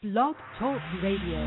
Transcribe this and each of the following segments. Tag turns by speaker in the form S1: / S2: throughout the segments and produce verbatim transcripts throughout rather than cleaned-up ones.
S1: Blog Talk Radio.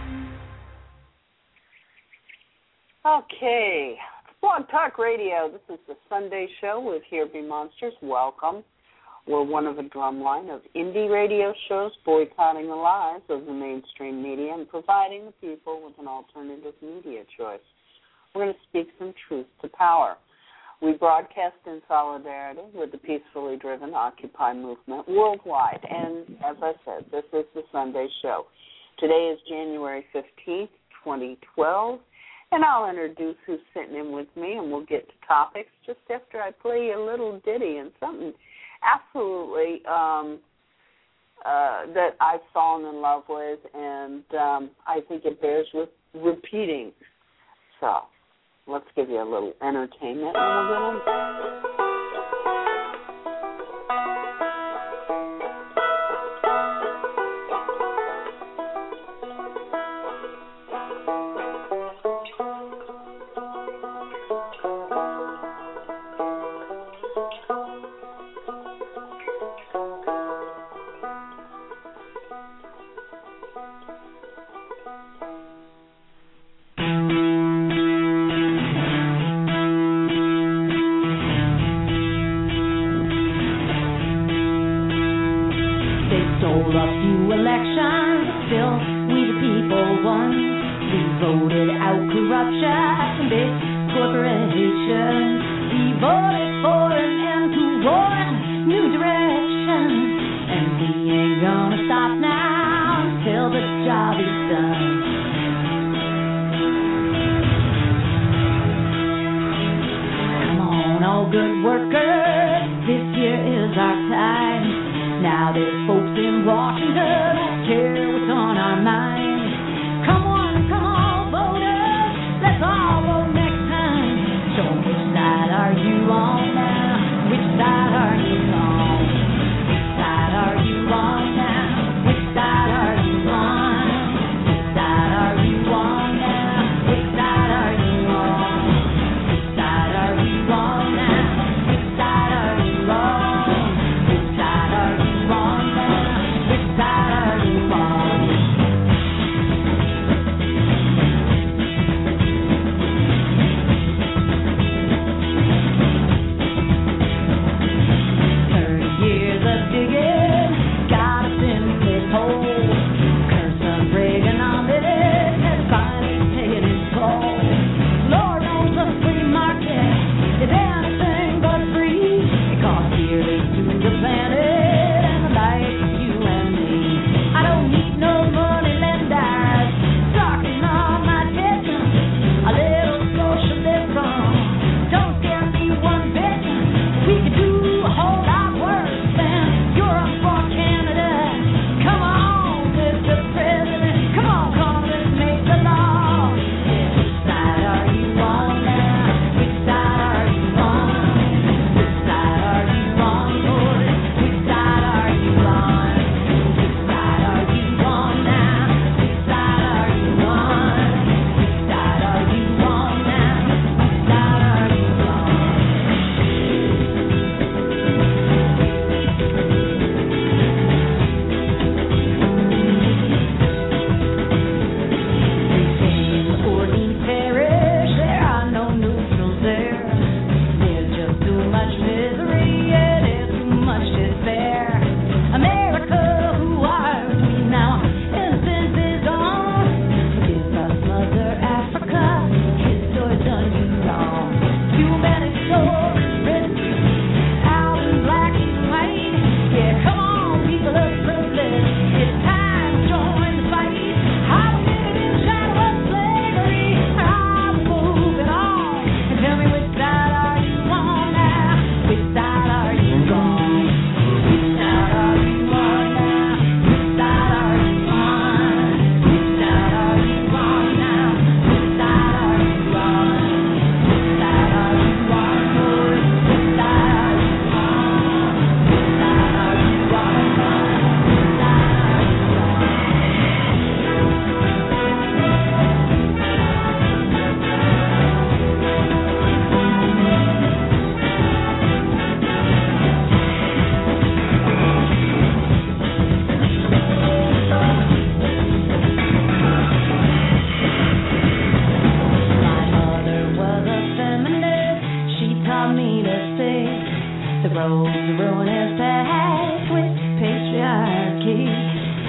S2: Okay, Blog Talk Radio. This is the Sunday show with Here Be Monsters. Welcome. We're one of a drumline of indie radio shows boycotting the lies of the mainstream media and providing the people with an alternative media choice. We're going to speak some truth to power. We broadcast in solidarity with the peacefully driven Occupy movement worldwide. And as I said, this is the Sunday show. Today is January fifteenth, twenty twelve, and I'll introduce who's sitting in with me, and we'll get to topics just after I play you a little ditty and something absolutely um, uh, that I've fallen in love with, and um, I think it bears with repeating. So let's give you a little entertainment, and we'll get on.
S3: Are you on?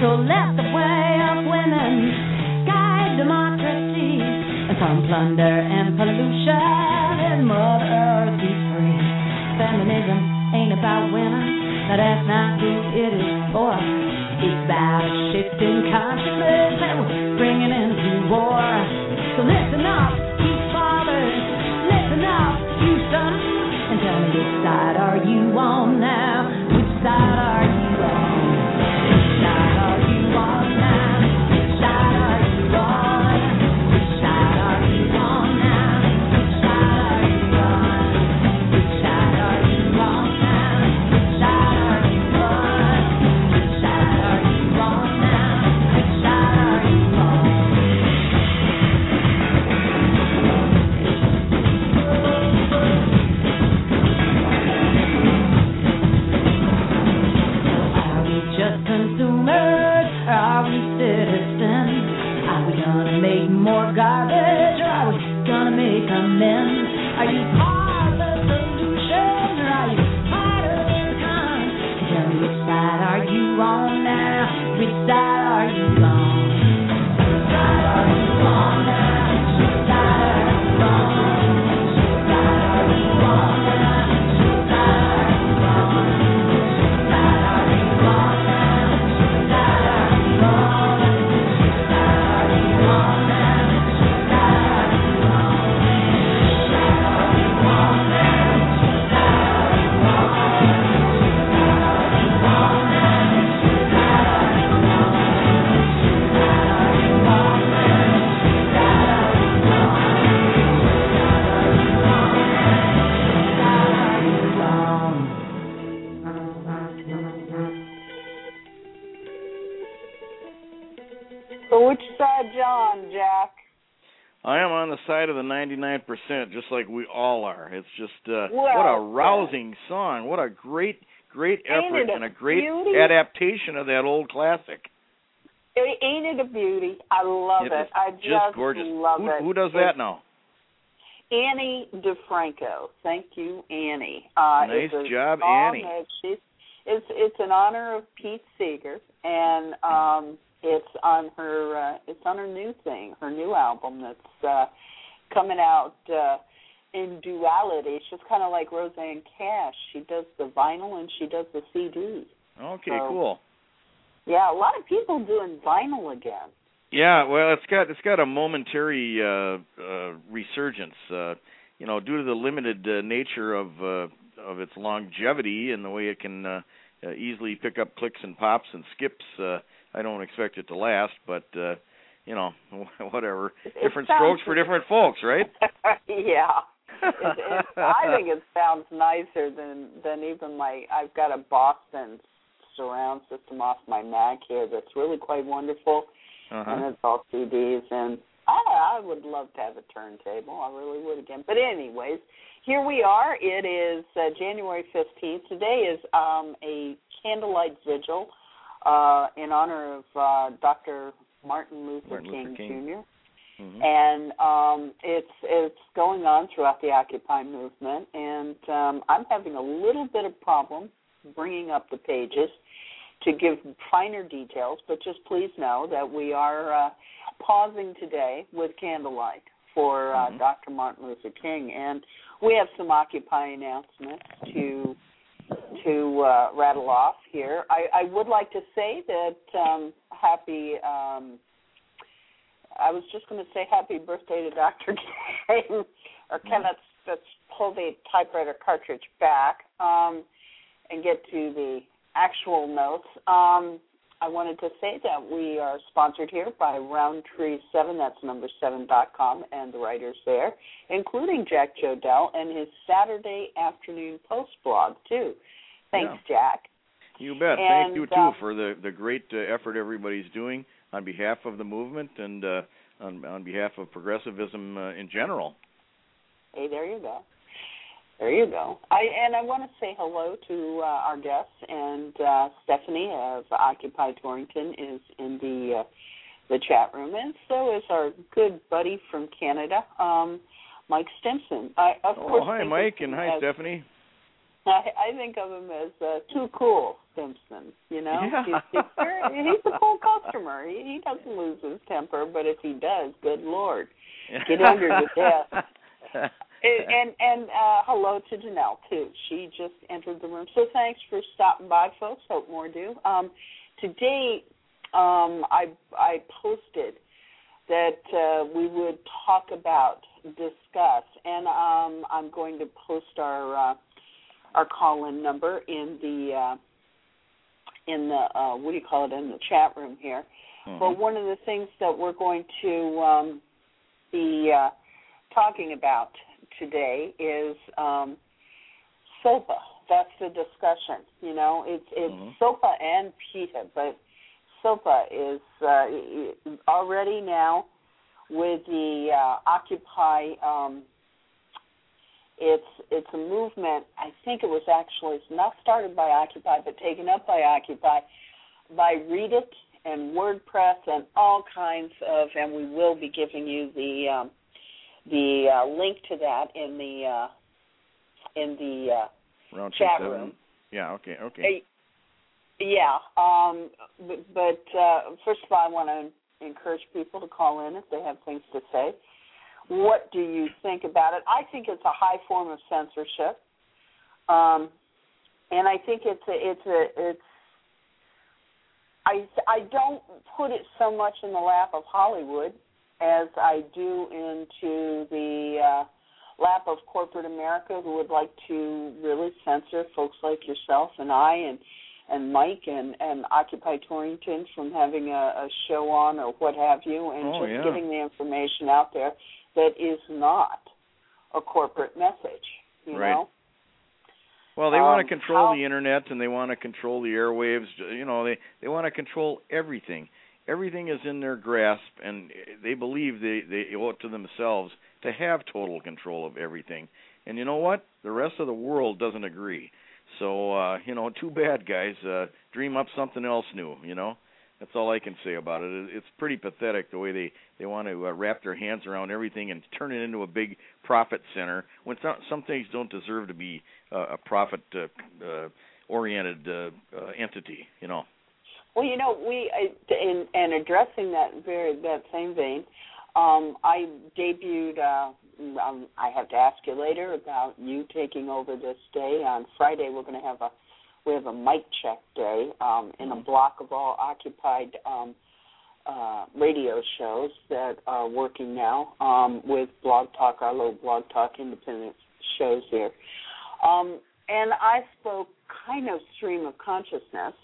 S1: So let the way of women guide democracy from plunder and pollution, and Mother Earth be free. Feminism ain't about women, now that's not who it is for. It's about a shifting consciousness that we're bringing into war. So listen up, you fathers, listen up, you sons, and tell me which side are you on now? Which side are you on? Which side are you on now? Which side are you on? Which side are you on now? Which side are you on? Which side are you on now? Which side are you on? Which side are you on now? Which side are you on? Are we just consumers, or are we citizens? Are we gonna make more garbage, or are we gonna make amends? Are you part of the solution, or are you part of the con? Tell me, which side are you on now? Which side are you on? Which side are you on now? Which side are you on? Which side are you on now? Which side are you on? Which side are you on now? Which side are you on? Which side are you on now? Which side are you on? Which side are you on now? Which side are you on? Which side are you on now? Which side are you on? Which side are you on now? Which side are you on? Which side are you on now? Which side are you on?
S2: So which side you on, Jack?
S3: I am on the side of the ninety-nine percent, just like we all are. It's just uh,
S2: Well
S3: what a
S2: said.
S3: rousing song. What a great, great
S2: Ain't
S3: effort
S2: it a
S3: and a great
S2: beauty?
S3: adaptation of that old classic.
S2: A- Ain't it a beauty? I love
S3: It
S2: it.
S3: is
S2: I
S3: just
S2: just
S3: gorgeous.
S2: love
S3: Who,
S2: it.
S3: who does
S2: It's
S3: that now?
S2: Annie DeFranco. Thank you, Annie. Uh,
S3: Nice
S2: it's a
S3: job,
S2: song
S3: Annie.
S2: that she's, it's it's in honor of Pete Seeger, and um, it's on her uh, it's on her new thing, her new album that's uh, coming out uh, in duality. It's just kind of like Roseanne Cash. She does the vinyl and she does the C D.
S3: Okay,
S2: So,
S3: cool.
S2: Yeah, a lot of people doing vinyl again.
S3: Yeah, well, it's got it's got a momentary uh, uh, resurgence, uh, you know, due to the limited uh, nature of uh, of its longevity and the way it can uh, uh, easily pick up clicks and pops and skips. Uh, I don't expect it to last, but uh, you know, whatever.
S2: It
S3: Different
S2: sounds-
S3: strokes for different folks, right?
S2: Yeah. It, it, I think it sounds nicer than than even my. I've got a Boston surround system off my Mac here that's really quite wonderful,
S3: Uh-huh.
S2: and it's all C Ds. And I, I would love to have a turntable. I really would again. But anyways, here we are. It is uh, January fifteenth. Today is um, a candlelight vigil uh, in honor of uh, Doctor Martin Luther,
S3: Martin Luther
S2: King,
S3: King.
S2: Junior
S3: Mm-hmm.
S2: And um, it's it's going on throughout the Occupy movement, and um, I'm having a little bit of problem bringing up the pages to give finer details, but just please know that we are uh, pausing today with candlelight for uh,
S3: Mhm.
S2: Doctor Martin Luther King, and we have some Occupy announcements to to uh, rattle off here. I, I would like to say that um, happy. Um, I was just going to say happy birthday to Doctor King, or can let's, let's pull the typewriter cartridge back um, and get to the actual notes. Um, I wanted to say that we are sponsored here by Roundtree seven, that's number seven dot com, and the writers there, including Jack Jodell and his Saturday afternoon post blog, too. Thanks,
S3: Yeah.
S2: Jack.
S3: You bet.
S2: And,
S3: Thank you, too,
S2: um,
S3: for the, the great uh, effort everybody's doing on behalf of the movement and uh, on, on behalf of progressivism uh, in general.
S2: Hey, there you go. There you go. I and I want to say hello to uh, our guests, and uh, Stephanie of Occupy Torrington is in the uh, the chat room, and so is our good buddy from Canada, um, Mike Stimson. I of
S3: Oh,
S2: course
S3: hi,
S2: think
S3: Mike,
S2: of him
S3: and hi,
S2: as,
S3: Stephanie.
S2: I, I think of him as uh, too cool, Simpson. You know,
S3: Yeah.
S2: he's, he's, very, he's a cool customer. He, he doesn't lose his temper, but if he does, good Lord, get under the desk. and and, and uh, hello to Janelle too. She just entered the room. So thanks for stopping by, folks. Hope more do. Um, today, um, I I posted that uh, we would talk about, discuss, and um, I'm going to post our uh, our call-in number in the uh, in the uh, what do you call it in the chat room here. Mm-hmm. But one of the things that we're going to um, be uh, talking about today is um, SOPA. That's the discussion. You know, it's it's mm-hmm. SOPA and PETA, but SOPA is uh, already now with the uh, Occupy. Um, it's it's a movement. I think it was actually it's not started by Occupy, but taken up by Occupy, by Read It and WordPress and all kinds of. And we will be giving you the um, the uh, link to that in the uh, in the uh, chat room.
S3: Yeah. Okay. Okay.
S2: Uh, Yeah, um, but, but uh, first of all, I want to encourage people to call in if they have things to say. What do you think about it? I think it's a high form of censorship, um, and I think it's a, it's a, it's. I I don't put it so much in the lap of Hollywood as I do into the uh, lap of corporate America, who would like to really censor folks like yourself and I and. and Mike and, and Occupy Torrington from having a, a show on or what have you, and
S3: oh,
S2: just
S3: yeah.
S2: getting the information out there that is not a corporate message, you
S3: right.
S2: know?
S3: Well, they
S2: um,
S3: want to control
S2: how,
S3: the Internet, and they want to control the airwaves. You know, they, they want to control everything. Everything is in their grasp, and they believe they, they owe it to themselves to have total control of everything. And you know what? The rest of the world doesn't agree. So, uh, you know, too bad, guys. Uh, dream up something else new, you know. That's all I can say about it. It's pretty pathetic the way they, they want to uh, wrap their hands around everything and turn it into a big profit center when some, some things don't deserve to be uh, a profit-oriented uh, uh, uh, entity, you know.
S2: Well, you know, we uh, in, in addressing that very that same vein, um, I debuted. Uh, um, I have to ask you later about you taking over this day. On Friday, we're going to have a we have a mic check day um, in a block of all occupied um, uh, radio shows that are working now um, with Blog Talk, our little Blog Talk independent shows here. Um, and I spoke kind of stream of consciousness.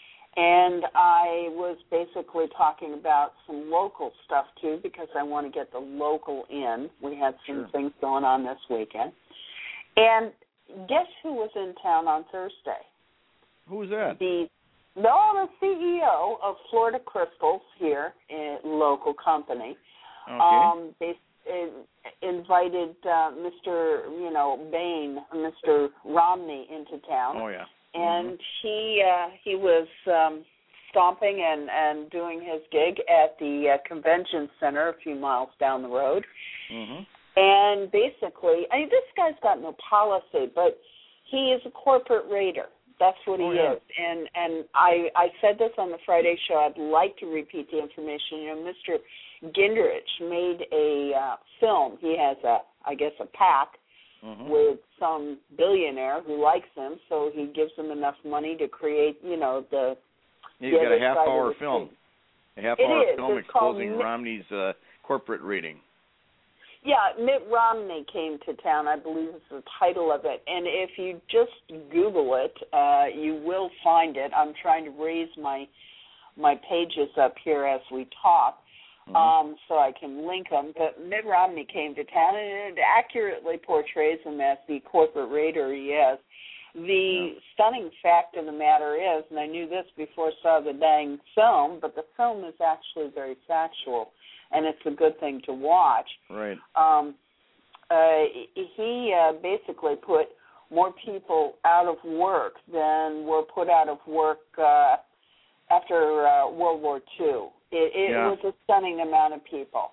S2: And I was basically talking about some local stuff, too, because I want to get the local in. We had some
S3: sure.
S2: things going on this weekend. And guess who was in town on Thursday?
S3: Who was that?
S2: The, no, the C E O of Florida Crystals here, a local company.
S3: Okay.
S2: Um, they uh, invited uh, Mister, you know, Bain, Mister Romney into town.
S3: Oh, yeah.
S2: And
S3: mm-hmm.
S2: he uh, he was um, stomping and, and doing his gig at the uh, convention center a few miles down the road.
S3: Mm-hmm.
S2: And basically, I mean, this guy's got no policy, but he is a corporate raider. That's what he
S3: oh, yeah.
S2: is. And and I, I said this on the Friday show. I'd like to repeat the information. You know, Mister Gingrich made a uh, film. He has, a, I guess, a pack. Mm-hmm. with some billionaire who likes him, so he gives him enough money to create, you know, the.
S3: He's got a half-hour film. A half-hour film
S2: it's
S3: exposing
S2: Mitt,
S3: Romney's uh, corporate rating.
S2: Yeah, Mitt Romney came to town, I believe is the title of it. And if you just Google it, uh, you will find it. I'm trying to raise my my pages up here as we talk. Mm-hmm. Um, so I can link them. But Mitt Romney came to town, and it accurately portrays him as the corporate raider he is. The yeah. stunning fact of the matter is, and I knew this before I saw the dang film, but the film is actually very factual, and it's a good thing to watch.
S3: Right.
S2: Um, uh, he uh, basically put more people out of work than were put out of work uh, after uh, World War Two. It, it
S3: yeah.
S2: was a stunning amount of people.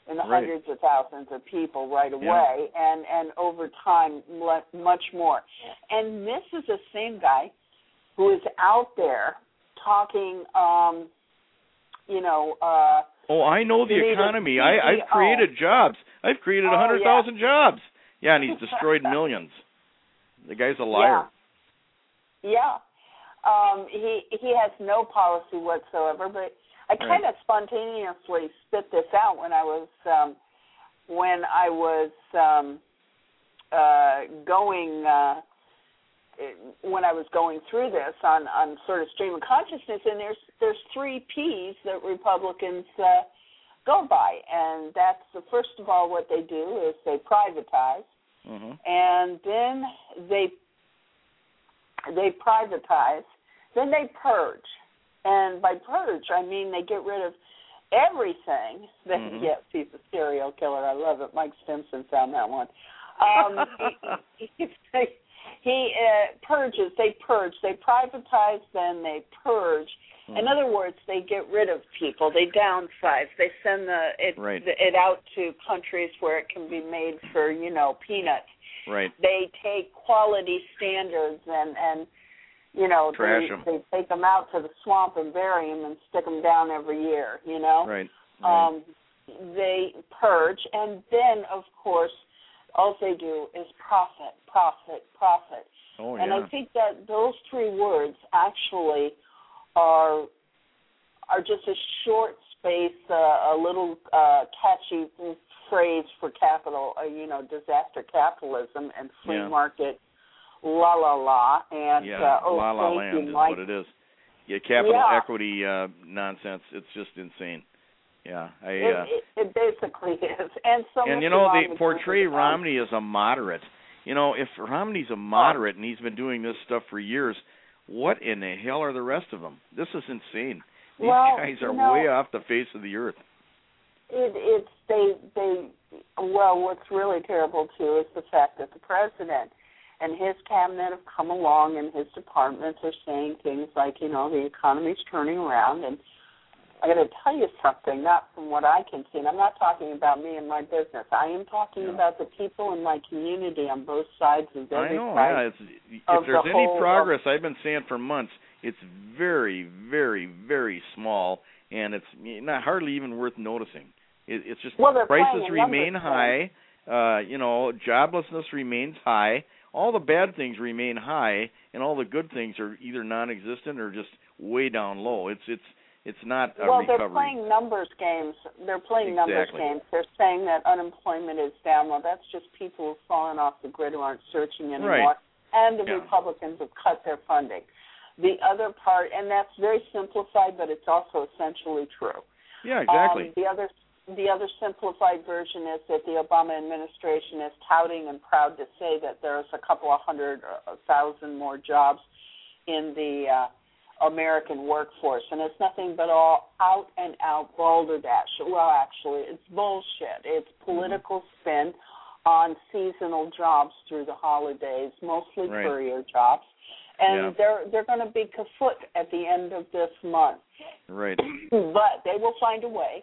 S2: in the
S3: right.
S2: hundreds of thousands of people right away,
S3: yeah.
S2: and, and over time, much more. And this is the same guy who is out there talking, um, you know. Uh,
S3: oh, I know the economy. I, I've created jobs. I've created one hundred thousand
S2: oh, yeah.
S3: jobs. Yeah, and he's destroyed millions. The guy's a liar.
S2: Yeah. yeah. Um, he he has no policy whatsoever, but I kind
S3: right.
S2: of spontaneously spit this out when I was um, when I was um, uh, going uh, when I was going through this on, on sort of stream of consciousness, and there's there's three P's that Republicans uh, go by, and that's the first of all what they do is they privatize,
S3: mm-hmm.
S2: and then they they privatize. Then they purge, and by purge, I mean they get rid of everything. That
S3: mm-hmm.
S2: Yes, he's a serial killer. I love it. Mike Stimson found that one. Um, he he, he uh, purges. They purge. They privatize. Then they purge. Mm-hmm. In other words, they get rid of people. They downsize. They send the it
S3: right.
S2: the, it out to countries where it can be made for you know peanuts.
S3: Right.
S2: They take quality standards and and. You know,
S3: Trash
S2: they,
S3: them.
S2: they take them out to the swamp and bury them and stick them down every year, you know.
S3: Right. right.
S2: Um, they purge, and then, of course, all they do is profit, profit, profit.
S3: Oh,
S2: and
S3: yeah.
S2: I think that those three words actually are are just a short space, uh, a little uh, catchy phrase for capital, uh, you know, disaster capitalism and free
S3: yeah.
S2: market. La la la, and
S3: yeah,
S2: uh, oh,
S3: la la
S2: thank
S3: land
S2: you,
S3: is
S2: Mike.
S3: what it is. Yeah, capital
S2: yeah.
S3: equity uh, nonsense. It's just insane. Yeah, I.
S2: It,
S3: uh,
S2: it, it basically is, and so.
S3: And you know they portray Romney as a moderate. You know, if Romney's a moderate
S2: oh.
S3: and he's been doing this stuff for years, what in the hell are the rest of them? This is insane. These
S2: well,
S3: guys are
S2: you know,
S3: way off the face of the earth.
S2: It, it's they they. Well, what's really terrible too is the fact that the president and his cabinet have come along, and his departments are saying things like, you know, the economy's turning around. And I got to tell you something, not from what I can see, and I'm not talking about me and my business. I am talking
S3: yeah.
S2: about the people in my community on both sides of every
S3: I know,
S2: side.
S3: yeah. It's, if there's
S2: the
S3: any
S2: whole,
S3: progress, I've been saying for months, it's very, very, very small, and it's not hardly even worth noticing. It, it's just
S2: well,
S3: prices remain high. Uh, you know, joblessness remains high. All the bad things remain high, and all the good things are either non-existent or just way down low. It's it's it's not a
S2: well,
S3: recovery.
S2: they're playing numbers games. They're playing
S3: exactly.
S2: numbers games. They're saying that unemployment is down. Well, that's just people who've fallen off the grid who aren't searching anymore.
S3: Right.
S2: And the
S3: yeah.
S2: Republicans have cut their funding. The other part, and that's very simplified, but it's also essentially true.
S3: Yeah, exactly.
S2: Um, the other The other simplified version is that the Obama administration is touting and proud to say that there's a couple of hundred thousand more jobs in the uh, American workforce, and it's nothing but all out and out balderdash. Well, actually, it's bullshit. It's political spin on seasonal jobs through the holidays, mostly
S3: right.
S2: courier jobs, and
S3: yeah.
S2: they're they're going to be kaput at the end of this month.
S3: Right.
S2: But they will find a way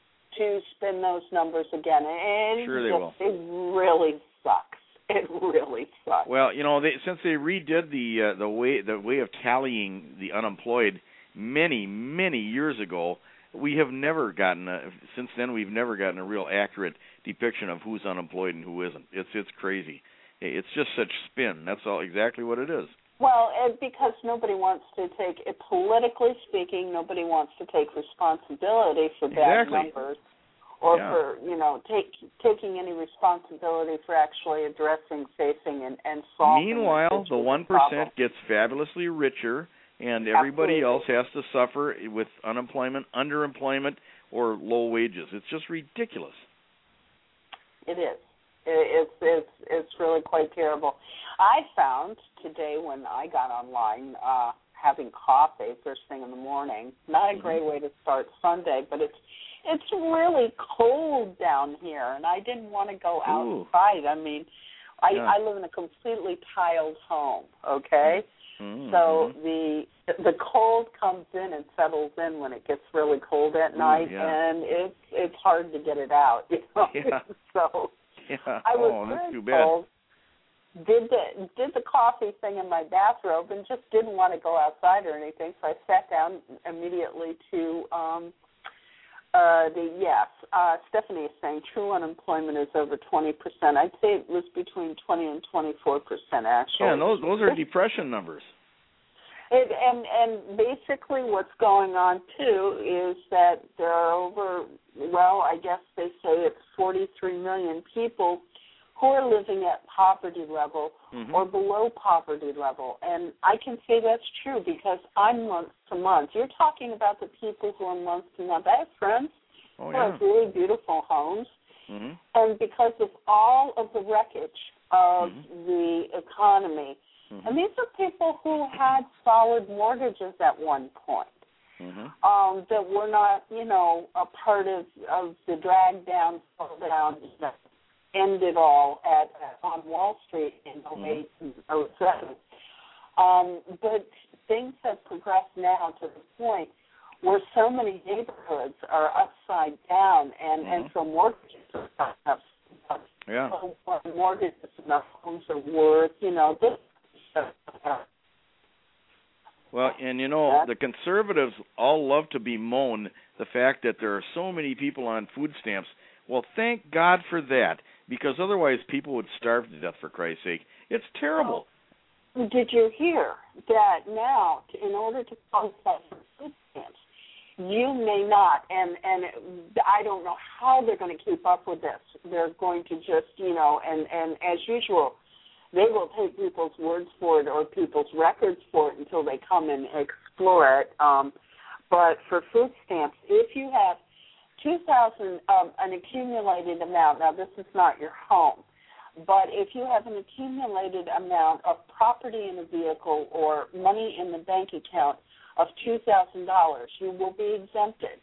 S2: to spin those numbers again, and
S3: sure they
S2: just,
S3: will.
S2: It really sucks. It really sucks.
S3: Well, you know, they, since they redid the uh, the way the way of tallying the unemployed many many years ago, we have never gotten a, since then we've never gotten a real accurate depiction of who's unemployed and who isn't. It's it's crazy. It's just such spin. That's all exactly what it is.
S2: Well, and because nobody wants to take, it, politically speaking, nobody wants to take responsibility for bad
S3: exactly.
S2: numbers or
S3: yeah.
S2: for, you know, take, taking any responsibility for actually addressing, facing, and, and solving.
S3: Meanwhile, the one percent gets fabulously richer, and everybody
S2: Absolutely.
S3: else has to suffer with unemployment, underemployment, or low wages. It's just ridiculous.
S2: It is. It's it's it's really quite terrible. I found today when I got online uh, having coffee first thing in the morning. Not a great way to start Sunday, but it's it's really cold down here, and I didn't want to go outside. Ooh. I mean, I
S3: yeah.
S2: I live in a completely tiled home. Okay,
S3: mm-hmm.
S2: so the the cold comes in and settles in when it gets really cold at
S3: Ooh,
S2: night,
S3: yeah.
S2: and it's it's hard to get it out. You know?
S3: Yeah.
S2: So
S3: yeah.
S2: I was
S3: oh, that's
S2: very
S3: too bad.
S2: told, did the did the coffee thing in my bathrobe and just didn't want to go outside or anything. So I sat down immediately to um, uh, the yes. Uh, Stephanie is saying true unemployment is over twenty percent. I'd say it was between twenty and twenty-four percent actually.
S3: Yeah, and those those are depression numbers.
S2: It, and and basically what's going on too is that there are over, well, I guess they say it's forty-three million people who are living at poverty level mm-hmm. or below poverty level. And I can say that's true because I'm month to month. You're talking about the people who are month to month. I have friends
S3: oh,
S2: who
S3: yeah.
S2: have really beautiful homes.
S3: Mm-hmm.
S2: And because of all of the wreckage of
S3: mm-hmm.
S2: the economy, mm-hmm. and these are people who had solid mortgages at one point. Mm-hmm. Um, that were not, you know, a part of, of the drag down, fall down, you know, end it all at, at on Wall Street in oh eight mm-hmm. and oh seven. Um, but things have progressed now to the point where so many neighborhoods are upside down, and,
S3: mm-hmm.
S2: and so mortgages are upside down.
S3: Yeah.
S2: So what mortgages and the homes are worth, you know, this. Uh,
S3: Well, and you know, the conservatives all love to bemoan the fact that there are so many people on food stamps. Well, thank God for that, because otherwise people would starve to death, for Christ's sake. It's terrible.
S2: Well, did you hear that now, in order to qualify for food stamps, you may not, and, and I don't know how they're going to keep up with this. They're going to just, you know, and, and as usual, they will take people's words for it or people's records for it until they come and explore it. Um, but for food stamps, if you have two thousand um, an accumulated amount, now this is not your home, but if you have an accumulated amount of property in a vehicle or money in the bank account of two thousand dollars, you will be exempted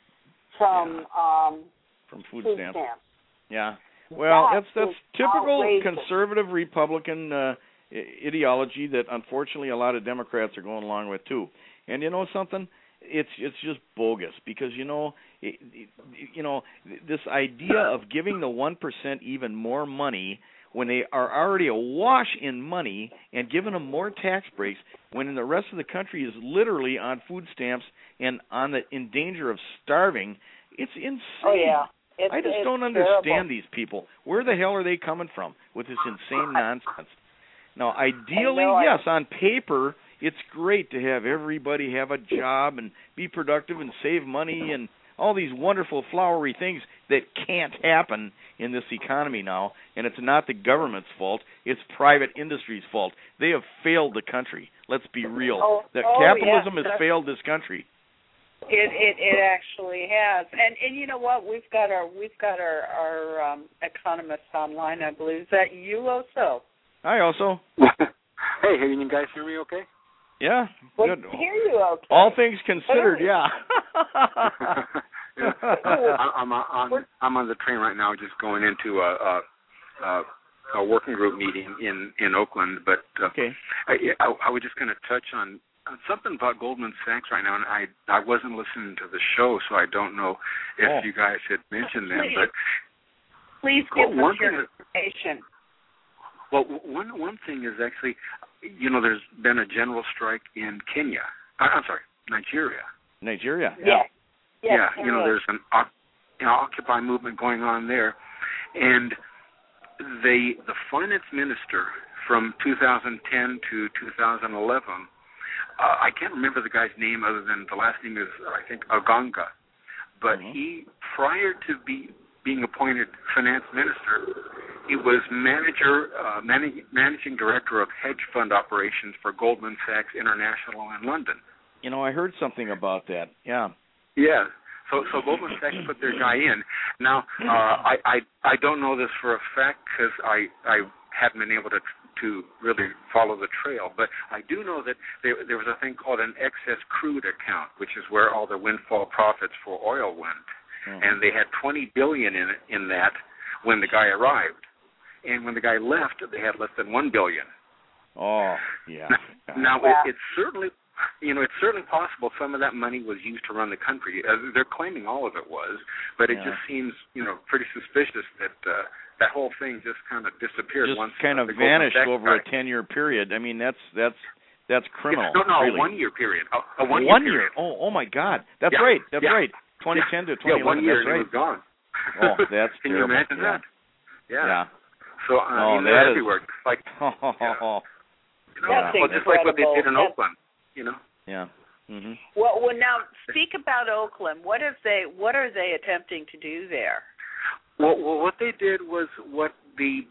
S2: from
S3: yeah.
S2: um,
S3: from food,
S2: food
S3: stamps.
S2: stamps.
S3: Yeah. Well,
S2: that
S3: that's that's typical
S2: outrageous.
S3: conservative Republican uh, ideology that unfortunately a lot of Democrats are going along with too. And you know something? It's it's just bogus because you know it, it, you know this idea of giving the one percent even more money when they are already awash in money and giving them more tax breaks when the rest of the country is literally on food stamps and on the in danger of starving. It's insane.
S2: Oh yeah. It's,
S3: I just
S2: it's
S3: don't understand
S2: terrible.
S3: these people. Where the hell are they coming from with this insane nonsense? Now, ideally,
S2: know,
S3: yes, on paper, it's great to have everybody have a job and be productive and save money and all these wonderful flowery things that can't happen in this economy now. And it's not the government's fault. It's private industry's fault. They have failed the country. Let's be real.
S2: Oh,
S3: the
S2: oh,
S3: capitalism
S2: yes,
S3: has failed this country.
S2: It, it it actually has, and and you know what? We've got our we've got our our um, economist online. I believe. Is that you also?
S3: Hi, also.
S4: Hey, can you guys hear me? Okay.
S3: Yeah.
S2: Well,
S3: Good.
S2: hear you okay?
S3: All things considered, yeah.
S4: yeah. I, I'm on I'm on the train right now, just going into a a, a, a working group meeting in in Oakland. But uh,
S3: okay.
S4: I, I, I was just going to touch on. Something about Goldman Sachs right now, and I I wasn't listening to the show, so I don't know if
S3: oh.
S4: you guys had mentioned them.
S2: Please,
S4: but
S2: please give
S4: one
S2: us your
S4: thing
S2: information.
S4: Well, one one thing is actually, you know, there's been a general strike in Kenya. I'm sorry, Nigeria.
S3: Nigeria.
S2: Yeah.
S4: Yeah. yeah you know, there's an you know, Occupy movement going on there, and the the finance minister from two thousand ten to two thousand eleven. Uh, I can't remember the guy's name other than the last name is, I think, Aganga. But mm-hmm. he, prior to be, being appointed finance minister, he was manager, uh, manage, managing director of hedge fund operations for Goldman Sachs International in London.
S3: You know, I heard something about that. Yeah.
S4: Yeah. So, so Goldman Sachs put their guy in. Now, uh, I, I, I don't know this for a fact because I, I haven't been able to to really follow the trail, but I do know that there, there was a thing called an excess crude account, which is where all the windfall profits for oil went, mm-hmm. and they had twenty billion dollars in it, in that when the guy arrived, and when the guy left, they had less than one billion
S3: dollars. Oh, yeah.
S4: Now, now
S2: yeah.
S4: it, it's certainly you know, it's certainly possible some of that money was used to run the country. Uh, they're claiming all of it was, but it
S3: Yeah.
S4: just seems, you know, pretty suspicious that uh, that whole thing just kind of disappeared.
S3: Just
S4: once
S3: kind
S4: uh,
S3: of
S4: the Goldman
S3: vanished
S4: Sachs
S3: over
S4: guy.
S3: a ten-year period. I mean, that's that's that's criminal.
S4: No, no,
S3: really.
S4: a one-year period. A, a one-year
S3: one
S4: period.
S3: year. Oh, oh my God. That's
S4: Yeah.
S3: right. That's
S4: Yeah.
S3: right. twenty ten
S4: yeah.
S3: to twenty eleven.
S4: Yeah, one year
S3: That's
S4: and
S3: right.
S4: it was gone.
S3: Oh, that's
S4: Can you
S3: terrible.
S4: imagine
S3: yeah.
S4: that? Yeah.
S3: Yeah.
S4: So uh,
S3: Oh,
S4: you know,
S3: that is-
S4: everywhere. Just like
S3: Oh, oh,
S4: Yeah.
S3: oh.
S4: you know,
S2: That's
S4: well, just like what they did in
S2: incredible.
S4: Oakland. You know.
S3: Yeah. Mhm.
S2: Well, well, now speak about Oakland. What have they? What are they attempting to do there?
S4: Well, well what they did was what the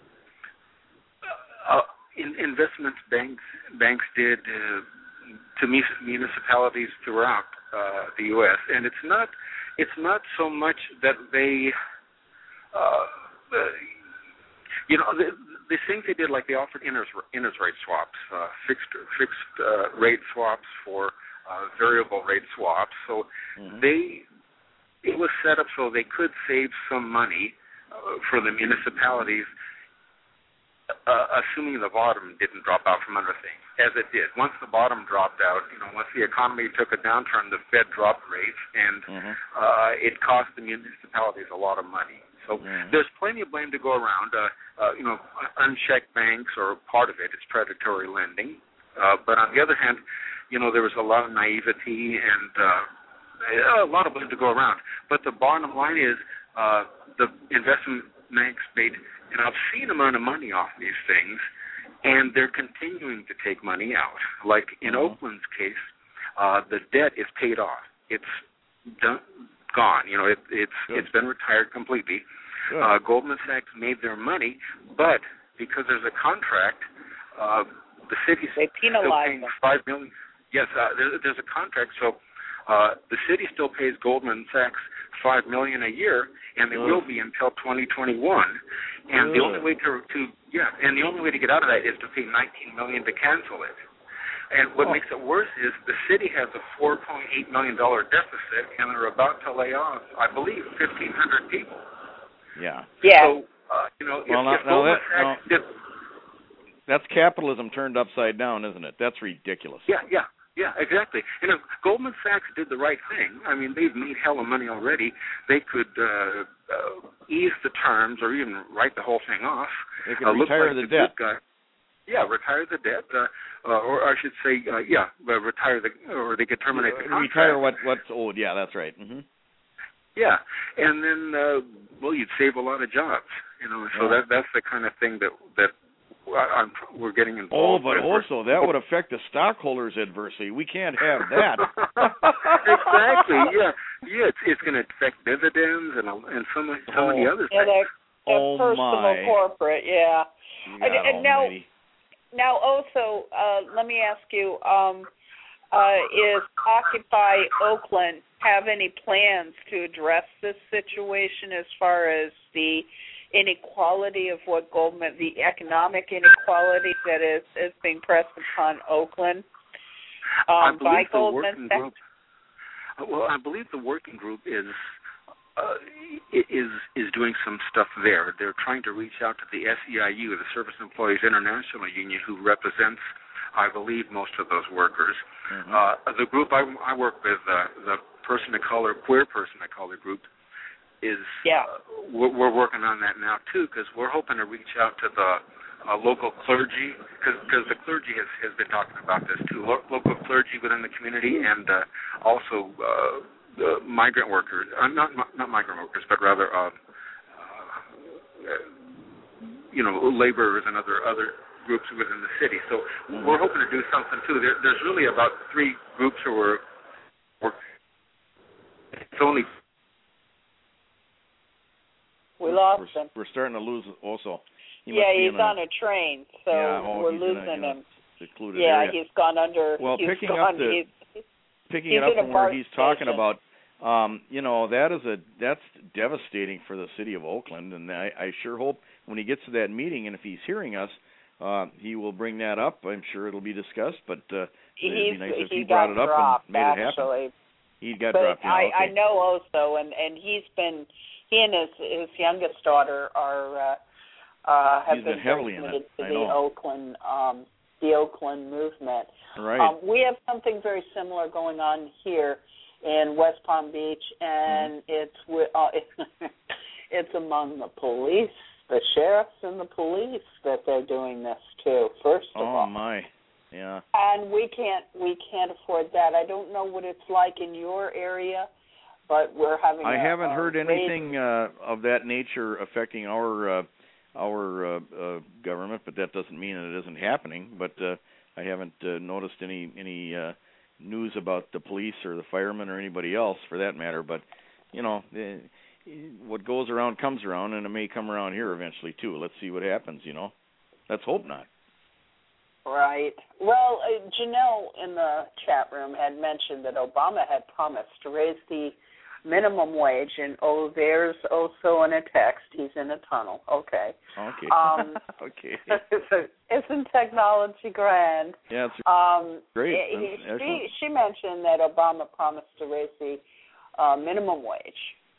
S4: uh, in, investment banks banks did uh, to municipalities throughout uh, the U S And it's not it's not so much that they uh, uh, you know the, the things they did, like they offered interest interest rate swaps, uh, fixed fixed uh, rate swaps for uh, variable rate swaps. So
S3: Mhm.
S4: they it was set up so they could save some money uh, for the municipalities, uh, assuming the bottom didn't drop out from under things, as it did. Once the bottom dropped out, you know, once the economy took a downturn, the Fed dropped rates, and
S3: Mhm.
S4: uh, it cost the municipalities a lot of money. So
S3: Mhm.
S4: there's plenty of blame to go around. Uh, uh, you know, unchecked banks are part of it. It's predatory lending. Uh, but on the other hand, you know, there was a lot of naivety and uh, a lot of blame to go around. But the bottom line is uh, the investment banks made an obscene amount of money off these things, and they're continuing to take money out. Like in
S3: Mhm.
S4: Oakland's case, uh, the debt is paid off. It's done, gone. You know, it, it's
S3: Good.
S4: it's been retired completely.
S3: Good.
S4: Uh, Goldman Sachs made their money, but because there's a contract, uh, the city's
S2: They
S4: still
S2: penalize
S4: paying
S2: them.
S4: five million. Yes, uh, there, there's a contract, so uh, the city still pays Goldman Sachs five million a year, and it
S3: Ugh.
S4: will be until twenty twenty-one. And the
S3: Ugh.
S4: only way to, to yeah, and the only way to get out of that is to pay nineteen million to cancel it. And what
S3: Oh.
S4: makes it worse is the city has a four point eight million dollar deficit, and they're about to lay off, I believe, fifteen hundred people.
S3: Yeah.
S2: Yeah.
S4: So, uh, you know,
S3: Well,
S4: if,
S3: now-
S4: if
S3: now
S4: Goldman
S3: that-
S4: Sachs did,
S3: That's capitalism turned upside down, isn't it? That's ridiculous.
S4: yeah, yeah, yeah, exactly. And if Goldman Sachs did the right thing, I mean, they've made hell of money already. They could uh, uh, ease the terms or even write the whole thing off.
S3: They could
S4: uh, look
S3: retire
S4: like
S3: the
S4: good
S3: debt.
S4: guy. Yeah, retire the debt, uh, uh, or I should say, uh, yeah, uh, retire the, or they could terminate the contract.
S3: Retire what what's old. Yeah, that's right. Mhm.
S4: Yeah, and then uh, well, you'd save a lot of jobs, you know. So
S3: Yeah.
S4: that that's the kind of thing that that I- I'm, we're getting
S3: Oh,
S4: involved
S3: but
S4: with.
S3: also that would affect the stockholders adversely. We can't have that.
S4: Exactly. Yeah. Yeah. It's it's going to affect dividends and and so many so many
S3: Oh.
S4: other
S2: Yeah,
S4: things.
S2: they're, they're
S3: Oh,
S2: personal
S3: my.
S2: corporate. Yeah.
S3: God
S2: And- and now-
S3: almighty.
S2: Now, also, uh, let me ask you: um, uh, is Occupy Oakland have any plans to address this situation as far as the inequality of what Goldman, the economic inequality that is, is being pressed upon Oakland
S4: I
S2: um, by
S4: believe the
S2: Goldman
S4: working
S2: Sachs?
S4: group. Well, I believe the working group is uh, is is doing some stuff there. They're trying to reach out to the S E I U, the Service Employees International Union, who represents, I believe, most of those workers.
S3: Mhm.
S4: Uh, the group I, I work with, uh, the Person of Color, Queer Person of Color group, is
S2: Yeah.
S4: uh, we're, we're working on that now too, because we're hoping to reach out to the uh, local clergy, because the clergy has, has been talking about this too, Lo- local clergy within the community, and uh, also uh, the migrant workers, uh, not not migrant workers, but rather uh, uh, you know, laborers and other other groups within the city. So
S3: Mhm.
S4: we're hoping to do something too. There, there's really about three groups who are working. It's only
S2: We lost
S3: we're,
S2: him.
S3: we're starting to lose also. He
S2: Yeah,
S3: must be
S2: he's
S3: in a
S2: on a train, so
S3: Yeah, oh,
S2: we're
S3: he's in a-
S2: losing
S3: in a
S2: him.
S3: secluded
S2: Yeah,
S3: area.
S2: he's gone under.
S3: Well,
S2: he's
S3: picking
S2: gone,
S3: up the-
S2: he's,
S3: Picking
S2: he's
S3: it up
S2: in a
S3: from where
S2: BART
S3: he's talking
S2: station.
S3: about, um, you know, that is a that's devastating for the city of Oakland, and I, I sure hope when he gets to that meeting, and if he's hearing us, uh, he will bring that up. I'm sure it'll be discussed, but uh, it'd
S2: he's,
S3: be nice if
S2: he
S3: he
S2: got
S3: brought it up
S2: dropped,
S3: and made it happen.
S2: actually.
S3: He got
S2: But
S3: dropped. Yeah,
S2: I,
S3: okay.
S2: I know also, and, and he's been, he and his, his youngest daughter are, uh, uh, have
S3: He's
S2: been,
S3: been heavily
S2: very
S3: in it.
S2: committed to
S3: I
S2: the
S3: know.
S2: Oakland, um, the Oakland movement.
S3: Right.
S2: Um, we have something very similar going on here in West Palm Beach, and mm-hmm. it's with, uh, it's among the police, the sheriffs and the police that they're doing this too. First of
S3: oh,
S2: all.
S3: Oh my, yeah.
S2: And we can't we can't afford that. I don't know what it's like in your area, but we're having.
S3: I
S2: a,
S3: haven't
S2: a
S3: heard anything uh, of that nature affecting our uh, our uh, uh, government, but that doesn't mean it isn't happening. But uh, I haven't uh, noticed any any uh, news about the police or the firemen or anybody else for that matter. But you know, the, what goes around comes around, and it may come around here eventually too. Let's see what happens. You know, let's hope not.
S2: Right. Well, uh, Janelle in the chat room had mentioned that Obama had promised to raise the minimum wage, and oh, there's also in a text. He's in a tunnel. Okay.
S3: Okay.
S2: Um,
S3: okay.
S2: Isn't technology grand?
S3: Yeah, it's
S2: um,
S3: great.
S2: He,
S3: That's
S2: she, she mentioned that Obama promised to raise the uh, minimum wage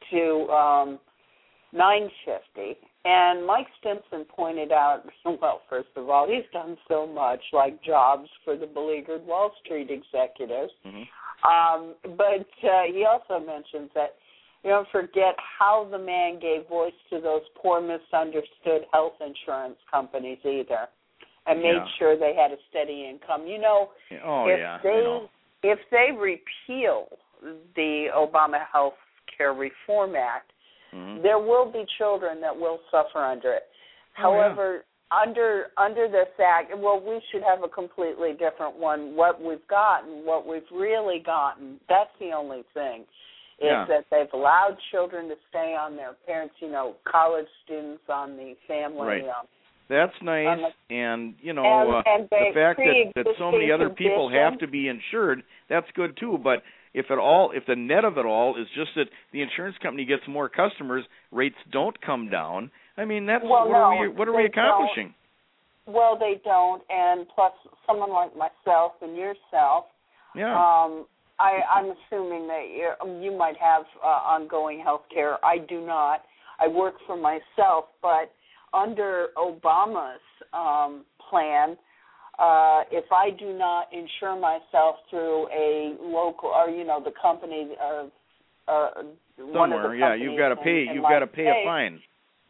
S2: to um, nine fifty. And Mike Stimson pointed out, well, first of all, he's done so much, like jobs for the beleaguered Wall Street executives.
S3: Mm-hmm.
S2: Um, but uh, he also mentions that you don't forget how the man gave voice to those poor, misunderstood health insurance companies either, and made
S3: yeah.
S2: sure they had a steady income. You know,
S3: oh,
S2: if
S3: yeah,
S2: they
S3: I know.
S2: if they repeal the Obama Health Care Reform Act, mm-hmm. there will be children that will suffer under it.
S3: Oh,
S2: However, yeah. under under this act, well, we should have a completely different one. What we've gotten, what we've really gotten, that's the only thing, is
S3: yeah.
S2: that they've allowed children to stay on their parents, you know, college students on the family.
S3: Right.
S2: Um,
S3: That's nice,
S2: the,
S3: and, you know,
S2: and,
S3: uh,
S2: and
S3: the fact that, that so many other
S2: conditions.
S3: people have to be insured, that's good too, but if at all, if the net of it all is just that the insurance company gets more customers, rates don't come down, I mean, that's
S2: well,
S3: what,
S2: no,
S3: are we, what are we accomplishing?
S2: Don't. Well, they don't, and plus someone like myself and yourself,
S3: yeah.
S2: um, I, I'm assuming that you're, you might have uh, ongoing health care. I do not. I work for myself, but under Obama's um, plan, uh, if I do not insure myself through a local, or you know, the company, uh, uh, one of the
S3: somewhere, yeah, you've got to pay.
S2: In, in
S3: you've got to pay
S2: state,
S3: a fine.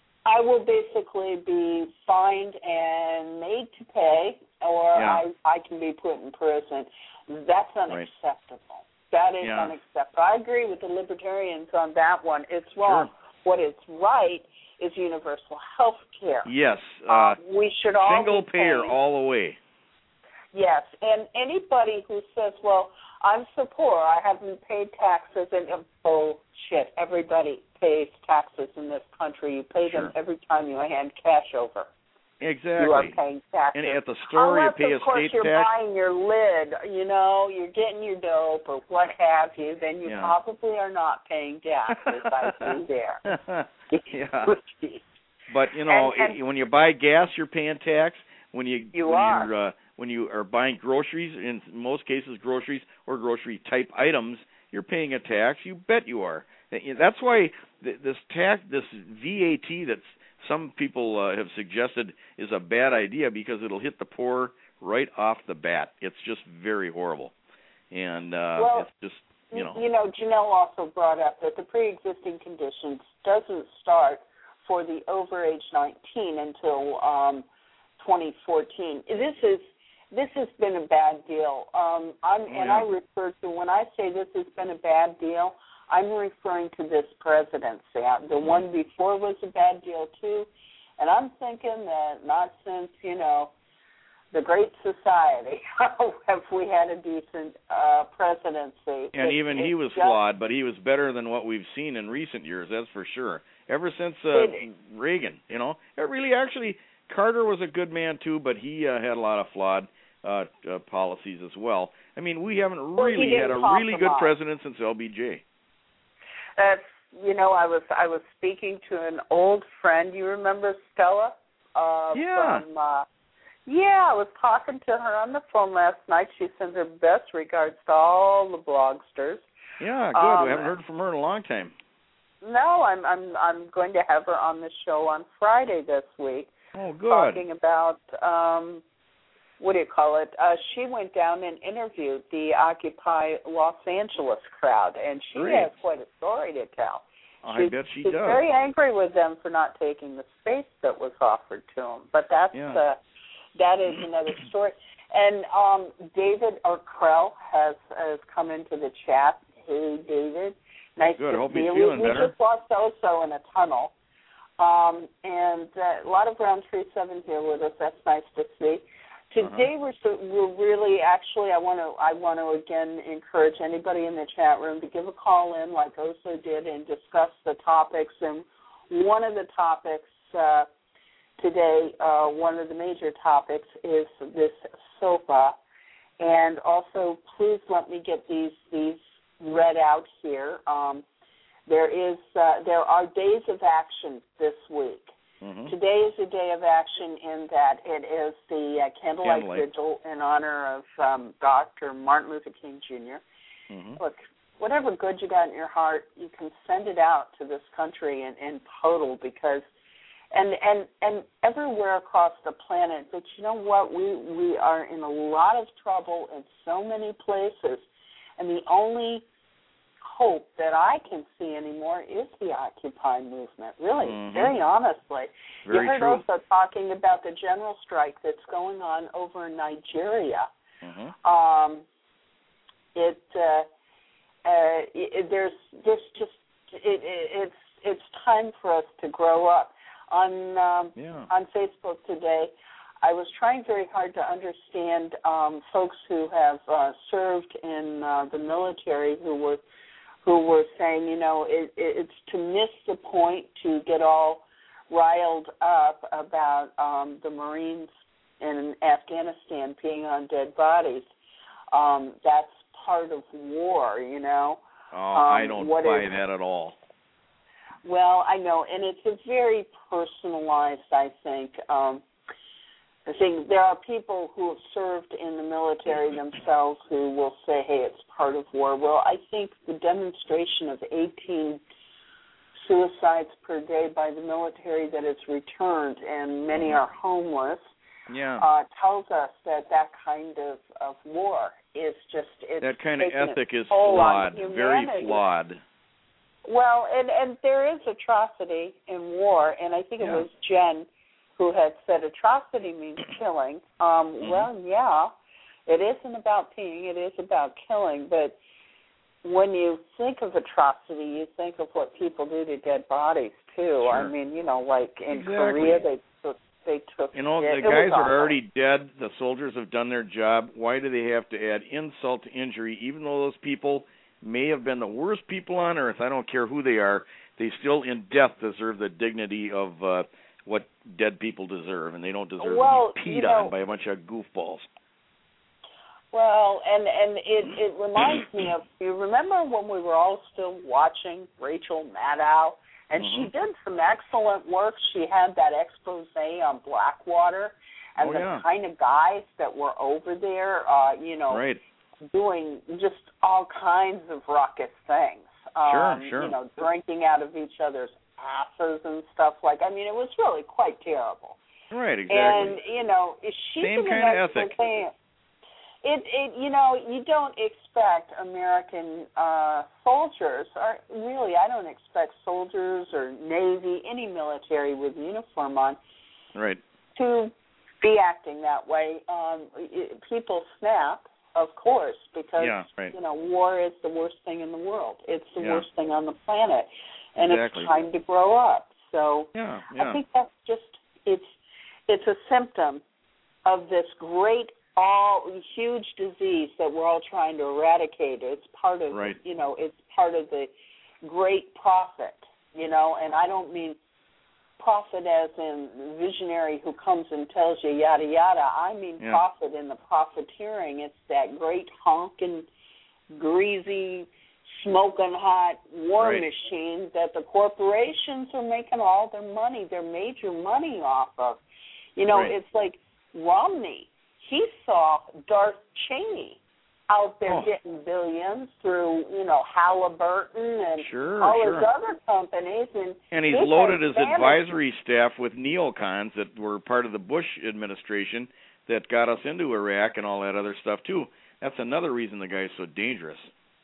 S2: I will basically be fined and made to pay, or
S3: yeah.
S2: I, I can be put in prison. That's unacceptable.
S3: Right.
S2: That is
S3: yeah.
S2: unacceptable. I agree with the libertarians on that one. It's wrong.
S3: Sure.
S2: What is right is universal health care.
S3: Yes. Uh,
S2: uh, we should all
S3: single
S2: be
S3: payer
S2: paying.
S3: all the way.
S2: Yes, and anybody who says, well, I'm so poor, I haven't paid taxes, and uh, bullshit. Everybody pays taxes in this country. You pay
S3: sure.
S2: them every time you hand cash over.
S3: Exactly.
S2: You are paying taxes.
S3: And at the store,
S2: Unless,
S3: you pay a
S2: of course,
S3: state
S2: you're
S3: tax.
S2: buying your lid, you know, you're getting your dope or what have you, then you
S3: yeah.
S2: probably are not paying taxes. I see there.
S3: yeah. But, you know,
S2: and, and,
S3: when you buy gas, you're paying tax. When you,
S2: you
S3: when
S2: are.
S3: You're, uh, when you are buying groceries, in most cases groceries or grocery-type items, you're paying a tax. You bet you are. That's why this tax, this V A T that some people uh, have suggested is a bad idea because it'll hit the poor right off the bat. It's just very horrible. And uh,
S2: well,
S3: it's just, you know.
S2: You know, Janelle also brought up that the pre-existing conditions doesn't start for the over age nineteen until um, twenty fourteen. This is this has been a bad deal. Um, I'm,
S3: oh,
S2: and
S3: yeah.
S2: I refer to, when I say this has been a bad deal, I'm referring to this presidency. The mm-hmm. one before was a bad deal too, and I'm thinking that not since, you know, the Great Society have we had a decent uh, presidency.
S3: And
S2: it,
S3: even he was
S2: just,
S3: flawed, but he was better than what we've seen in recent years, that's for sure. Ever since uh,
S2: it,
S3: Reagan, you know. It really, actually, Carter was a good man too, but he uh, had a lot of flawed uh, uh, policies as well. I mean, we haven't really
S2: well,
S3: had a
S2: compromise.
S3: really good president since L B J.
S2: That's, you know, I was I was speaking to an old friend. You remember Stella? Uh,
S3: yeah.
S2: From, uh, yeah, I was talking to her on the phone last night. She sends her best regards to all the blogsters.
S3: Yeah, good.
S2: Um,
S3: we haven't heard from her in a long time.
S2: No, I'm I'm I'm going to have her on the show on Friday this week.
S3: Oh, good.
S2: Talking about um, what do you call it? Uh, she went down and interviewed the Occupy Los Angeles crowd, and she
S3: Great.
S2: has quite a story to tell.
S3: I
S2: she's,
S3: bet she
S2: she's
S3: does.
S2: very angry with them for not taking the space that was offered to them. But that's
S3: Yeah.
S2: uh, that is another story. And um, David Urkrell has has come into the chat. Hey, David. Nice
S3: Good.
S2: to
S3: Hope
S2: see
S3: he's
S2: you.
S3: feeling
S2: we,
S3: better.
S2: We just lost Oso in a tunnel. Um, and uh, a lot of Round Tree seven here with us. That's nice to see. Today uh-huh. we're, so, we're really actually I want to I want to again encourage anybody in the chat room to give a call in like Oso did and discuss the topics. And one of the topics uh, today, uh, one of the major topics is this SOPA. And also, please let me get these these read out here. Um, there is uh, there are days of action this week. Mm-hmm. Today is a day of action in that it is the uh, Candlelight, Candlelight Vigil in honor of um, Doctor Martin Luther King Junior Mm-hmm. Look, whatever good you got in your heart, you can send it out to this country in, in total because, and and and everywhere across the planet. But you know what? We we are in a lot of trouble in so many places, and the only hope that I can see anymore is the Occupy movement, really, mm-hmm. very honestly.
S3: Very
S2: you heard
S3: true.
S2: also talking about the general strike that's going on over in Nigeria.
S3: Mm-hmm.
S2: Um, it, uh, uh, it there's this just it, it, it's it's time for us to grow up. On um,
S3: yeah.
S2: on Facebook today, I was trying very hard to understand um, folks who have uh, served in uh, the military who were who were saying, you know, it, it, it's to miss the point to get all riled up about um, the Marines in Afghanistan peeing on dead bodies. Um, that's part of war, you know.
S3: Oh, um, I don't buy
S2: is,
S3: that at all.
S2: Well, I know, and it's a very personalized, I think. Um, I think there are people who have served in the military themselves who will say, hey, it's part of war. Well, I think the demonstration of eighteen suicides per day by the military that has returned, and many are homeless,
S3: yeah.
S2: uh, tells us that that kind of, of war is just... It's
S3: that kind of ethic is
S2: flawed,
S3: very flawed.
S2: Well, and, and there is atrocity in war, and I think it
S3: yeah.
S2: was Jen who had said atrocity means killing. Um,
S3: mm-hmm.
S2: Well, yeah, it isn't about peeing, it is about killing, but when you think of atrocity, you think of what people do to dead bodies, too.
S3: Sure.
S2: I mean, you know, like in
S3: exactly.
S2: Korea, they took, they took...
S3: You know,
S2: it,
S3: the guys
S2: are
S3: awful. already dead, the soldiers have done their job. Why do they have to add insult to injury, even though those people may have been the worst people on earth? I don't care who they are. They still, in death, deserve the dignity of uh, what dead people deserve, and they don't deserve
S2: well,
S3: to be peed
S2: you know,
S3: on by a bunch of goofballs.
S2: Well, and, and it, it reminds me of, you remember when we were all still watching Rachel Maddow, and
S3: mm-hmm.
S2: she did some excellent work. She had that expose on Blackwater and
S3: oh,
S2: the
S3: yeah.
S2: kind of guys that were over there, uh, you know,
S3: right.
S2: doing just all kinds of ruckus things. Um,
S3: sure, sure.
S2: You know, drinking out of each other's asses and stuff like. I mean, it was really quite terrible.
S3: Right, exactly.
S2: And you know, she
S3: same kind of ethic.
S2: Thing, it, it, you know, you don't expect American uh, soldiers, or really, I don't expect soldiers or Navy, any military with uniform on,
S3: right,
S2: to be acting that way. Um, it, people snap. Of course, because,
S3: yeah, right.
S2: you know, war is the worst thing in the world. It's the
S3: yeah.
S2: worst thing on the planet, and
S3: exactly.
S2: it's time to grow up. So
S3: yeah, yeah.
S2: I think that's just, it's it's a symptom of this great, all huge disease that we're all trying to eradicate. It's part of,
S3: right.
S2: you know, it's part of the great prophet, you know, and I don't mean prophet as in visionary who comes and tells you yada yada. I mean
S3: yeah.
S2: prophet in the profiteering. It's that great honking, greasy, smoking hot war
S3: right.
S2: machine that the corporations are making all their money, their major money off of. You know,
S3: right.
S2: it's like Romney. He saw Darth Cheney out there
S3: oh.
S2: getting billions through, you know, Halliburton and
S3: sure,
S2: all
S3: sure.
S2: his other companies. And,
S3: and he's loaded his advisory staff with neocons that were part of the Bush administration that got us into Iraq and all that other stuff too. That's another reason the guy's so dangerous.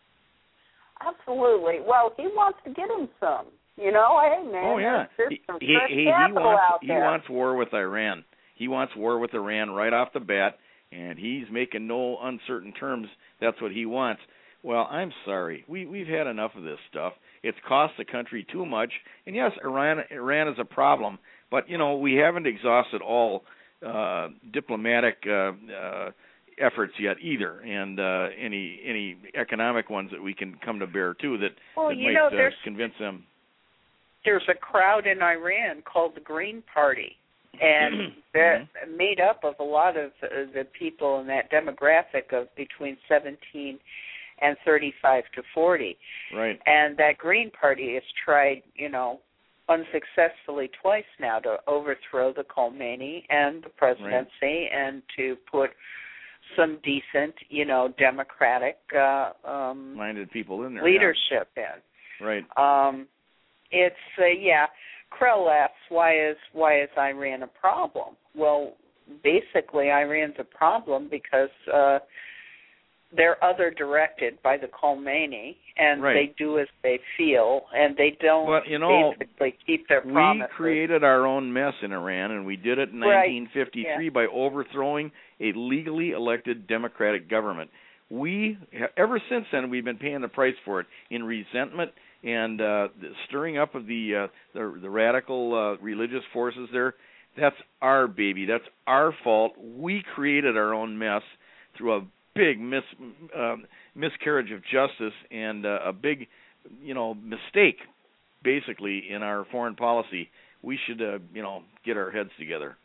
S2: Absolutely. Well, he wants to get him some. You know, hey man,
S3: oh yeah,
S2: there's, there's
S3: he,
S2: some
S3: he,
S2: fresh
S3: he,
S2: capital
S3: he wants
S2: out
S3: he
S2: there.
S3: wants war with Iran. He wants war with Iran right off the bat, and he's making no uncertain terms. That's what he wants. Well, I'm sorry. We we've had enough of this stuff. It's cost the country too much. And yes, Iran Iran is a problem, but you know we haven't exhausted all uh, diplomatic uh, uh, efforts yet either, and uh, any any economic ones that we can come to bear too that,
S2: well,
S3: that
S2: you
S3: might
S2: know,
S3: uh, convince them.
S2: There's a crowd in Iran called the Green Party, and they're made up of a lot of uh, the people in that demographic of between seventeen and thirty-five to forty.
S3: Right.
S2: And that Green Party has tried, you know, unsuccessfully twice now to overthrow the Khomeini and the presidency
S3: right.
S2: and to put some decent, you know, democratic uh, um,
S3: minded people in there.
S2: leadership
S3: yeah.
S2: in.
S3: Right.
S2: Um, it's uh, yeah. Krell asks, why is why is Iran a problem? Well, basically, Iran's a problem because uh, they're other directed by the Khomeini, and
S3: right.
S2: they do as they feel, and they don't
S3: well, you know,
S2: basically keep their promises.
S3: We created our own mess in Iran, and we did it in
S2: right.
S3: nineteen fifty-three
S2: yeah.
S3: by overthrowing a legally elected democratic government. We, ever since then, we've been paying the price for it in resentment and uh, the stirring up of the, uh, the the radical uh, religious forces there. That's our baby. That's our fault. We created our own mess through a big mis, uh, miscarriage of justice and uh, a big, you know, mistake, basically, in our foreign policy. We should, uh, you know, get our heads together.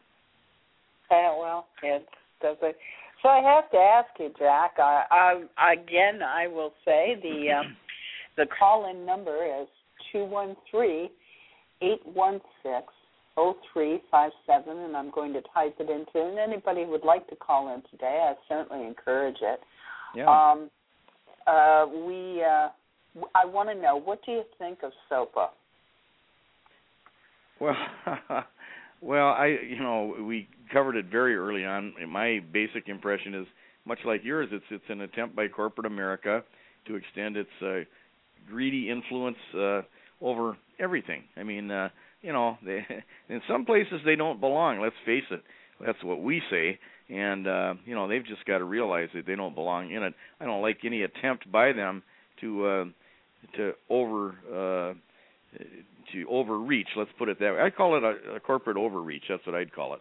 S2: Uh, well, it does it. So I have to ask you, Jack. I, I, again, I will say the um, the call-in number is two one three, eight one six, zero three five seven, and I'm going to type it into. And anybody who would like to call in today, I certainly encourage it.
S3: Yeah.
S2: Um, uh, we, uh, I want to know, what do you think of SOPA?
S3: Well, well, I, you know, we covered it very early on. My basic impression is much like yours. It's it's an attempt by corporate America to extend its uh, greedy influence uh, over everything. I mean, uh, you know, they, in some places they don't belong. Let's face it. That's what we say. And, uh, you know, they've just got to realize that they don't belong in it. I don't like any attempt by them to uh, to over uh, to overreach. Let's put it that way. I call it a, a corporate overreach. That's what I'd call it.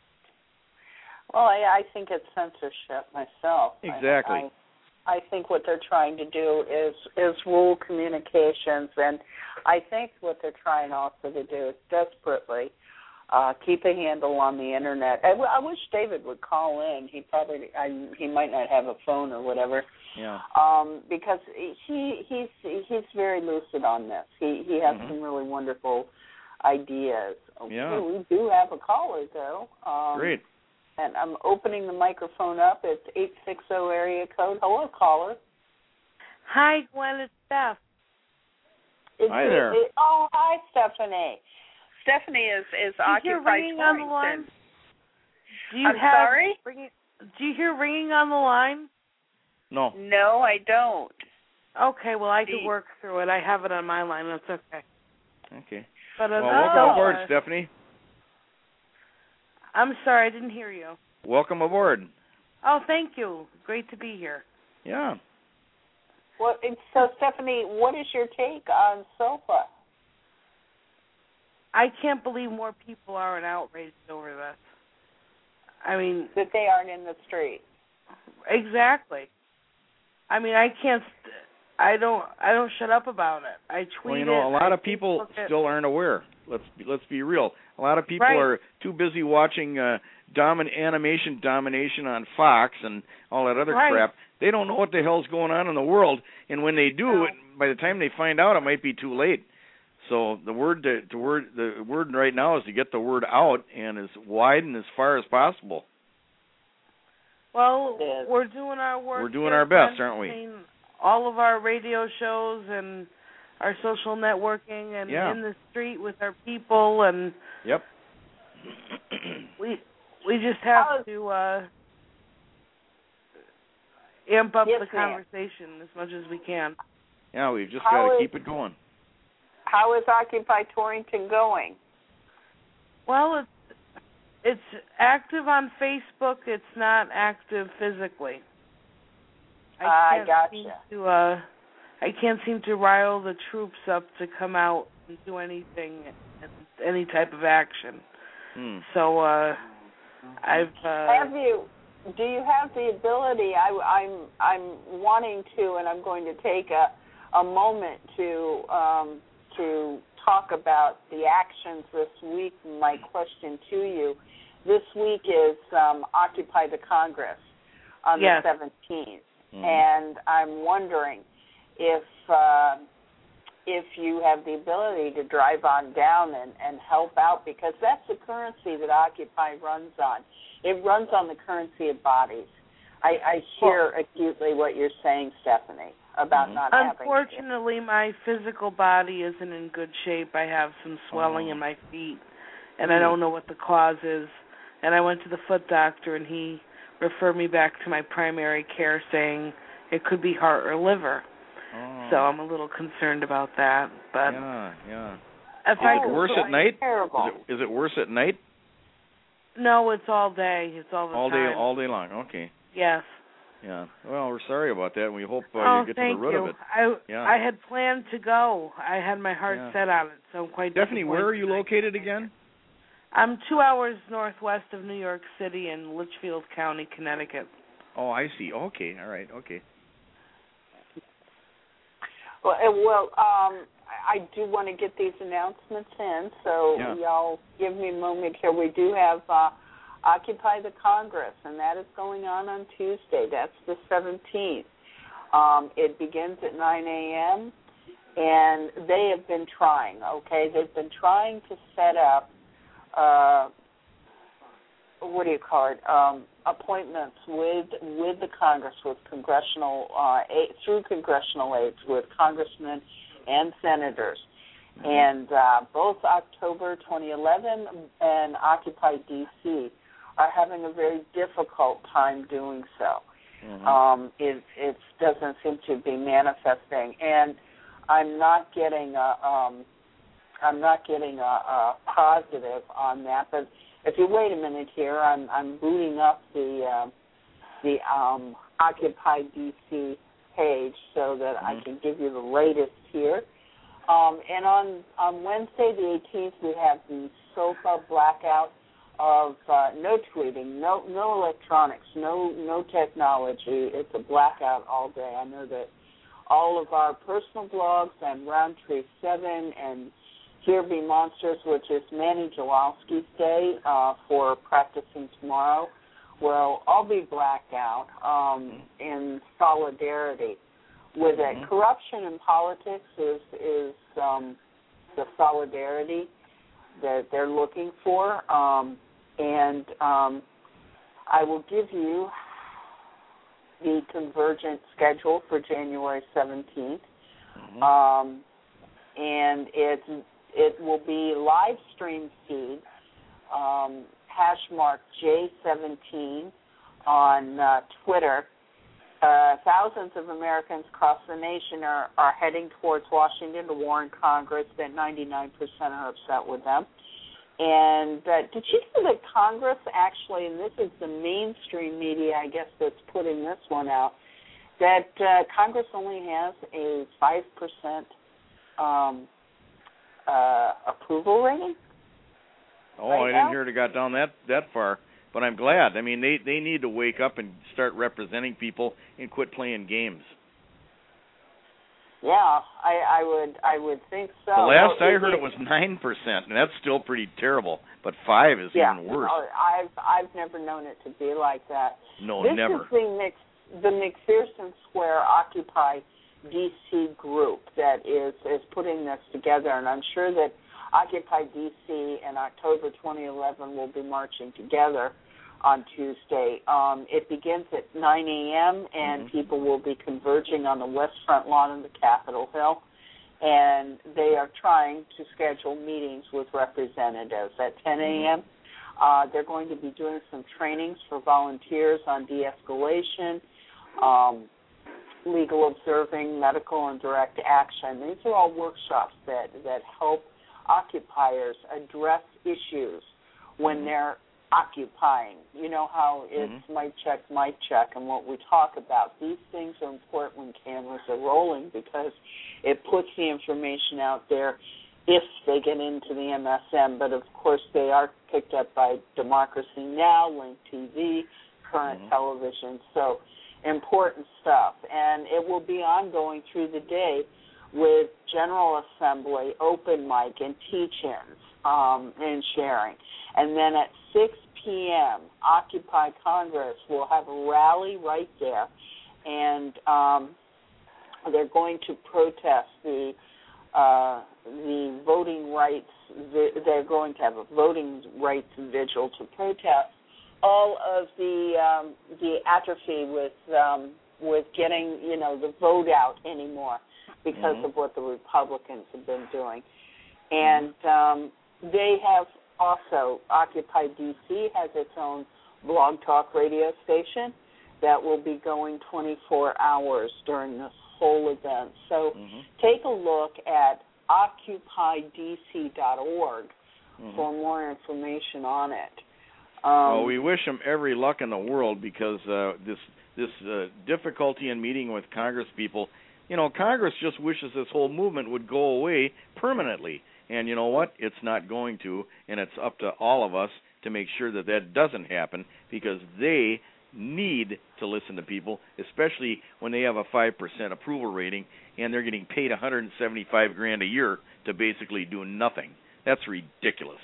S2: Well, I, I think it's censorship myself.
S3: Exactly.
S2: I, I, I think what they're trying to do is is rule communications, and I think what they're trying also to do is desperately uh, keep a handle on the internet. I, I wish David would call in. He probably I, he might not have a phone or whatever.
S3: Yeah.
S2: Um, because he he's he's very lucid on this. He he has
S3: mm-hmm.
S2: some really wonderful ideas. Okay,
S3: yeah.
S2: We do have a caller though. Um,
S3: Great.
S2: And I'm opening the microphone up. It's eight six zero area code. Hello, caller.
S5: Hi, Gwen. It's Steph.
S2: Is
S3: hi
S2: it,
S3: there.
S2: It, oh, hi, Stephanie. Stephanie is is
S5: Do you hear
S2: occupied
S5: ringing on the line?
S2: and,
S5: Do you
S2: I'm
S5: have
S2: sorry?
S5: Ringing, do you hear ringing on the line?
S3: No.
S2: No, I don't.
S5: Okay, well, I could
S2: The-
S5: work through it. I have it on my line. That's okay.
S3: Okay.
S5: But
S3: Well,
S5: uh,
S3: welcome
S2: Oh.
S3: aboard, Stephanie.
S5: I'm sorry, I didn't hear you.
S3: Welcome aboard.
S5: Oh, thank you. Great to be here.
S3: Yeah.
S2: Well, it's- so Stephanie, what is your take on SOPA?
S5: I can't believe more people aren't outraged over this. I mean,
S2: That they aren't in the street.
S5: exactly. I mean, I can't. St- I don't. I don't shut up about it. I tweet
S3: Well, you know,
S5: it,
S3: a lot
S5: I
S3: of people
S5: Facebook it.
S3: still aren't aware. Let's be, let's be real. A lot of people
S5: Right.
S3: are too busy watching uh, domin- animation domination on Fox and all that other
S5: Right.
S3: crap. They don't know what the hell's going on in the world, and when they do,
S5: No.
S3: it, by the time they find out, it might be too late. So the word to, to word the word right now is to get the word out and as wide and as far as possible.
S5: Well,
S2: Yes.
S5: we're doing our work.
S3: We're doing
S5: here
S3: our
S5: to
S3: best, aren't we?
S5: entertain All of our radio shows and our social networking and
S3: Yeah.
S5: in the street with our people, and
S3: Yep.
S5: we we just have
S2: How is,
S5: to uh, amp up
S2: yes,
S5: the conversation ma'am. as much as we can.
S3: Yeah, we've just
S2: How
S3: got to
S2: is,
S3: keep it going.
S2: How is Occupy Torrington going?
S5: Well, it's it's active on Facebook. It's not active physically. I
S2: I
S5: can't
S2: gotcha.
S5: seem to uh, I can't seem to rile the troops up to come out and do anything, any type of action.
S3: Hmm.
S5: So uh, I've. Uh,
S2: have you? Do you have the ability? I, I'm I'm wanting to, and I'm going to take a a moment to um, to talk about the actions this week. My question to you this week is um, Occupy the Congress on
S5: yes.
S2: the seventeenth,
S3: mm-hmm.
S2: and I'm wondering if uh, if you have the ability to drive on down and, and help out, because that's the currency that Occupy runs on. It runs on the currency of bodies. I, I hear well, acutely what you're saying, Stephanie, about
S5: mm-hmm.
S2: not
S5: Unfortunately,
S2: having to.
S5: my physical body isn't in good shape. I have some swelling
S3: oh.
S5: in my feet, and mm. I don't know what the cause is. And I went to the foot doctor, and he referred me back to my primary care, saying it could be heart or liver.
S3: Oh.
S5: So I'm a little concerned about that. But
S3: yeah, yeah.
S5: If
S3: is
S5: I
S3: it worse at night?
S2: Terrible.
S3: Is it, is it worse at night?
S5: No, it's all day. It's all the
S3: all
S5: time.
S3: All day, all day long. Okay.
S5: Yes.
S3: Yeah. Well, we're sorry about that, and we hope uh,
S5: oh,
S3: you get
S5: thank
S3: to the root
S5: you.
S3: of it.
S5: I
S3: yeah.
S5: I had planned to go. I had my heart
S3: yeah.
S5: set on it, so I'm quite
S3: Stephanie, where are you located again?
S5: I'm two hours northwest of New York City in Litchfield County, Connecticut.
S3: Oh, I see. Okay. All right. Okay.
S2: Well, well um, I do want to get these announcements in, so
S3: yeah.
S2: y'all give me a moment here. We do have uh, Occupy the Congress, and that is going on on Tuesday. That's the seventeenth. Um, it begins at nine a.m., and they have been trying, okay? They've been trying to set up, uh, what do you call it, um, appointments with with the Congress, with congressional, uh, aid, through congressional aides, with congressmen and senators. Mm-hmm. And uh, both October twenty eleven and Occupy D C are having a very difficult time doing so. Mm-hmm. Um, it, it doesn't seem to be manifesting, and I'm not getting a, um, I'm not getting a, a positive on that. But if you wait a minute here, I'm I'm booting up the uh, the um, Occupy D C page so that mm-hmm. I can give you the latest here. Um, and on on Wednesday the eighteenth, we have the SOFA blackout of uh, no tweeting, no no electronics, no no technology. It's a blackout all day. I know that all of our personal blogs and Roundtree seven and Here Be Monsters, which is Manny Jawalski's day uh, for practicing tomorrow, will all be blacked out um, in solidarity with it. Mm-hmm. Corruption in politics is is um, the solidarity that they're looking for. Um, And um, I will give you the Convergent schedule for January seventeenth. Mm-hmm. Um, and it, it will be live stream feed, um, hash mark J seventeen on uh, Twitter. Uh, thousands of Americans across the nation are, are heading towards Washington to warn Congress that ninety-nine percent are upset with them. And uh, did you know that Congress actually, and this is the mainstream media, I guess, that's putting this one out, that uh, Congress only has a five percent um, uh, approval rating?
S3: Oh,
S2: right
S3: I
S2: now?
S3: didn't hear it got down that, that far, but I'm glad. I mean, they, they need to wake up and start representing people and quit playing games.
S2: Yeah, I, I would I would think so.
S3: The last
S2: well,
S3: I heard it was nine percent, and that's still pretty terrible, but five is
S2: yeah,
S3: even worse.
S2: No, I've I've never known it to be like that.
S3: No,
S2: this
S3: never.
S2: This is the, Mc, the McPherson Square Occupy D C group that is, is putting this together, and I'm sure that Occupy D C and October twenty eleven will be marching together on Tuesday. Um, it begins at nine a.m., and mm-hmm. people will be converging on the west front lawn of the Capitol Hill, and they are trying to schedule meetings with representatives. At ten a.m., Uh, they're going to be doing some trainings for volunteers on de-escalation, um, legal observing, medical, and direct action. These are all workshops that, that help occupiers address issues when mm-hmm. they're occupying. You know how it's mm-hmm. mic check, mic check, and what we talk about. These things are important when cameras are rolling because it puts the information out there if they get into the M S M. But, of course, they are picked up by Democracy Now!, Link T V, Current mm-hmm. Television. So important stuff. And it will be ongoing through the day with General Assembly, open mic, and teach-ins um, and sharing. And then at six p.m., Occupy Congress will have a rally right there, and um, they're going to protest the uh, the voting rights. They're going to have a voting rights vigil to protest all of the um, the atrophy with um, with getting you know the vote out anymore because mm-hmm. of what the Republicans have been doing, and um, they have. Also, Occupy D C has its own blog talk radio station that will be going twenty-four hours during this whole event. So mm-hmm. take a look at occupy d c dot org mm-hmm. for more information on it. Um,
S3: well, we wish them every luck in the world because uh, this this uh, difficulty in meeting with Congress people, you know, Congress just wishes this whole movement would go away permanently. And you know what? It's not going to, and it's up to all of us to make sure that that doesn't happen because they need to listen to people, especially when they have a five percent approval rating and they're getting paid one hundred seventy-five grand a year to basically do nothing. That's ridiculous.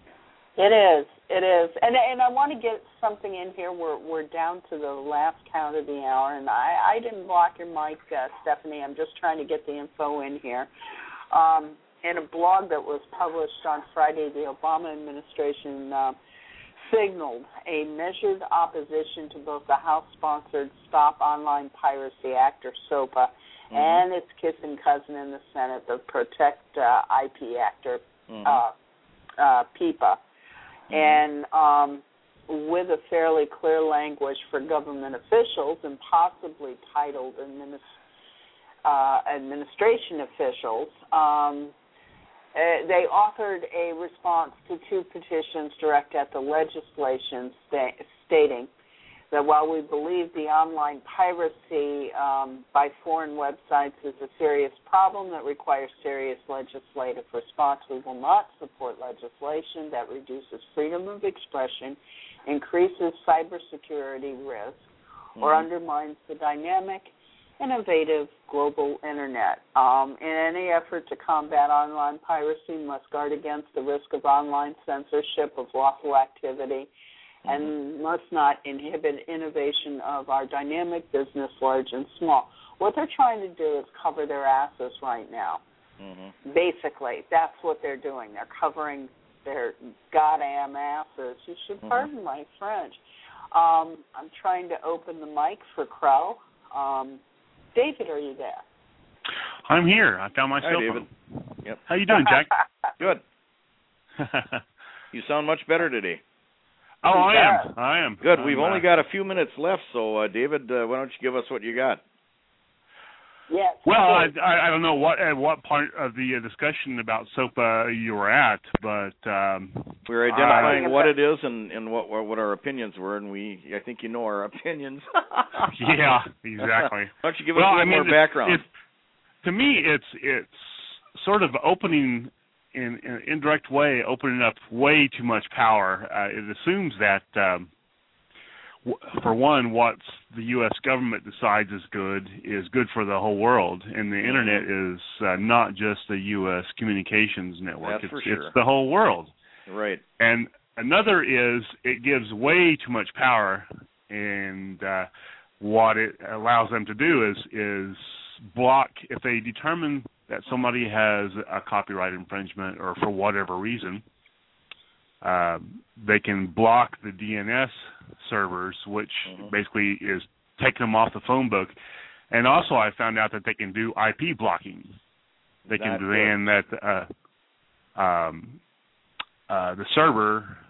S2: It is. It is. And and I want to get something in here. We're we're down to the last count of the hour, and I, I didn't block your mic, uh, Stephanie. I'm just trying to get the info in here. Um, In a blog that was published on Friday, the Obama administration uh, signaled a measured opposition to both the House-sponsored Stop Online Piracy Act, or SOPA, mm-hmm. and its kissing cousin in the Senate, the Protect uh, I P Act, or mm-hmm. uh, uh, PIPA. Mm-hmm. And um, with a fairly clear language for government officials and possibly titled administ- uh, administration officials, um, Uh, they authored a response to two petitions directed at the legislation sta- stating that while we believe the online piracy um, by foreign websites is a serious problem that requires serious legislative response, we will not support legislation that reduces freedom of expression, increases cybersecurity risk, mm-hmm. or undermines the dynamic, innovative global internet. Um, in any effort to combat online piracy, must guard against the risk of online censorship of lawful activity mm-hmm. and must not inhibit innovation of our dynamic business, large and small. What they're trying to do is cover their asses right now. Mm-hmm. Basically, that's what they're doing. They're covering their goddamn asses. You should mm-hmm. pardon my French. Um, I'm trying to open the mic for Crow. Um, David, are you there?
S6: I'm here. I found my cell phone.
S3: Yep.
S6: How you doing, Jack?
S3: Good. You sound much better today.
S6: Oh, I am. I am.
S3: Good.
S6: I'm,
S3: We've uh, only got a few minutes left, so uh, David, uh, why don't you give us what you got?
S2: Yes.
S6: Well, I, I, I don't know what at what part of the uh, discussion about SOPA you were at, but um,
S3: we were identifying I, what it is and, and what what our opinions were, and we I think you know our opinions.
S6: Yeah, exactly.
S3: Why don't you give
S6: well,
S3: us a little
S6: I mean,
S3: more
S6: it's,
S3: background?
S6: It's, to me, it's it's sort of opening in, in an indirect way, opening up way too much power. Uh, it assumes that. Um, For one, what the U S government decides is good is good for the whole world, and the Internet is uh, not just a U S communications network.
S3: That's
S6: it's,
S3: for sure.
S6: It's the whole world.
S3: Right.
S6: And another is it gives way too much power, and uh, what it allows them to do is is block, if they determine that somebody has a copyright infringement or for whatever reason, Uh, they can block the D N S servers, which mm-hmm. basically is taking them off the phone book. And also I found out that they can do I P blocking. They can demand that uh, um, uh, the server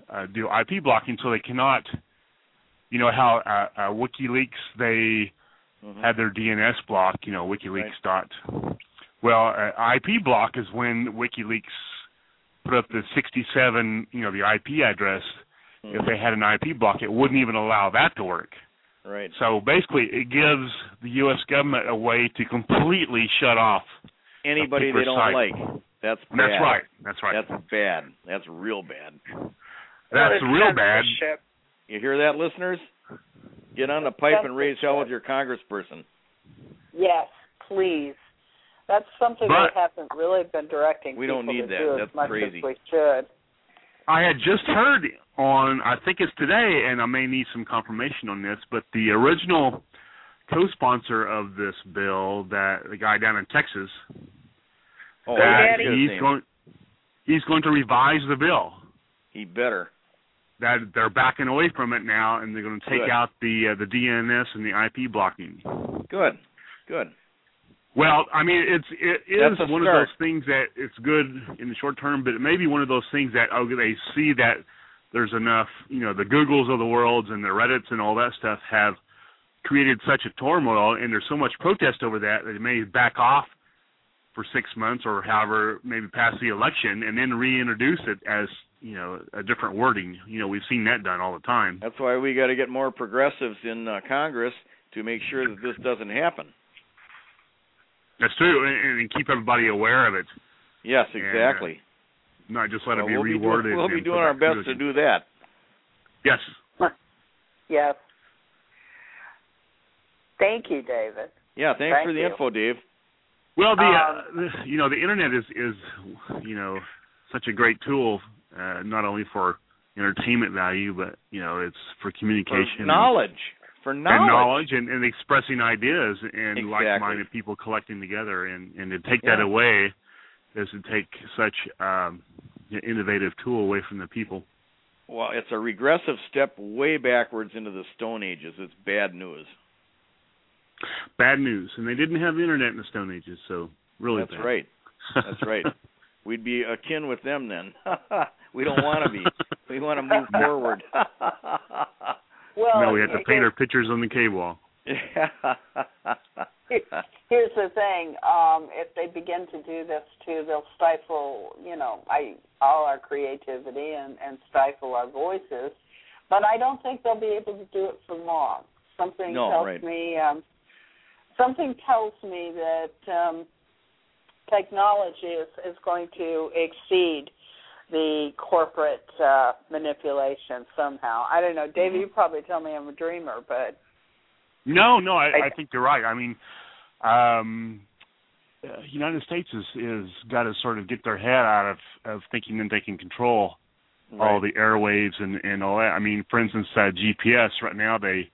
S6: uh, do I P blocking, so they cannot. You know how uh, uh, WikiLeaks they mm-hmm. had their D N S block. You know, WikiLeaks right. dot. Well, uh, I P block is when WikiLeaks put up the sixty-seven. You know, the I P address. Mm-hmm. If they had an I P block, it wouldn't even allow that to work.
S3: Right.
S6: So basically, it gives the U S government a way to completely shut off
S3: anybody they don't
S6: site.
S3: like. That's bad.
S6: That's right. That's right.
S3: That's bad. That's real bad.
S6: That's
S2: well,
S6: real bad.
S3: You hear that, listeners? Get on the pipe and raise hell with your congressperson.
S2: Yes, please. That's something
S6: but
S2: we haven't really been directing
S3: we
S2: people
S3: don't need
S2: to
S3: that.
S2: do
S3: That's
S2: as much
S3: crazy.
S2: as we should.
S6: I had just heard on, I think it's today, and I may need some confirmation on this, but the original co-sponsor of this bill, that the guy down in Texas,
S3: oh,
S6: that he's going, he's going to revise the bill.
S3: He better.
S6: That they're backing away from it now, and they're going to take
S3: Good.
S6: out the uh, the D N S and the I P blocking.
S3: Good, good.
S6: Well, I mean, it's it is
S3: That's a
S6: one
S3: start.
S6: of those things that it's good in the short term, but it may be one of those things that oh, they see that there's enough, you know, the Googles of the world and the Reddits and all that stuff have created such a turmoil, and there's so much protest over that that they may back off for six months or however, maybe pass the election and then reintroduce it as, you know, a different wording. You know, we've seen that done all the time.
S3: That's why we got to get more progressives in uh, Congress to make sure that this doesn't happen.
S6: That's true, and, and keep everybody aware of it.
S3: Yes, exactly.
S6: And, uh, not just let
S3: well,
S6: it be
S3: we'll
S6: reworded.
S3: Be doing, we'll be doing our best to do that.
S6: Yes.
S2: Yes. Thank you, David.
S3: Yeah, thanks
S2: Thank
S3: for the
S2: you.
S3: info, Dave.
S6: Well, the,
S2: um,
S6: uh, the you know the internet is is you know such a great tool, uh, not only for entertainment value, but you know it's for communication,
S3: for knowledge,
S6: and,
S3: for knowledge,
S6: and knowledge, and, and expressing ideas, and
S3: exactly.
S6: like-minded people collecting together, and, and to take
S3: yeah.
S6: that away is to take such um, an innovative tool away from the people.
S3: Well, it's a regressive step way backwards into the Stone Ages. It's bad news.
S6: Bad news, and they didn't have the internet in the Stone Ages, so really
S3: That's
S6: bad.
S3: right. That's right. We'd be akin with them then. We don't want to be. We want to move forward.
S2: Well,
S6: no, we have to paint our pictures on the cave wall.
S2: Here's the thing: um, if they begin to do this too, they'll stifle, you know, I, all our creativity and, and stifle our voices. But I don't think they'll be able to do it for long. Something
S3: no,
S2: tells
S3: right.
S2: me. Um, something tells me that um, technology is, is going to exceed the corporate uh, manipulation somehow. I don't know, David.
S3: Mm-hmm.
S2: You probably tell me I'm a dreamer, but
S6: no, no, I, I think you're right. I mean, um, uh, United States is is got to sort of get their head out of, of thinking that they can control right. all the airwaves and, and all that. I mean, for instance, uh, G P S right now they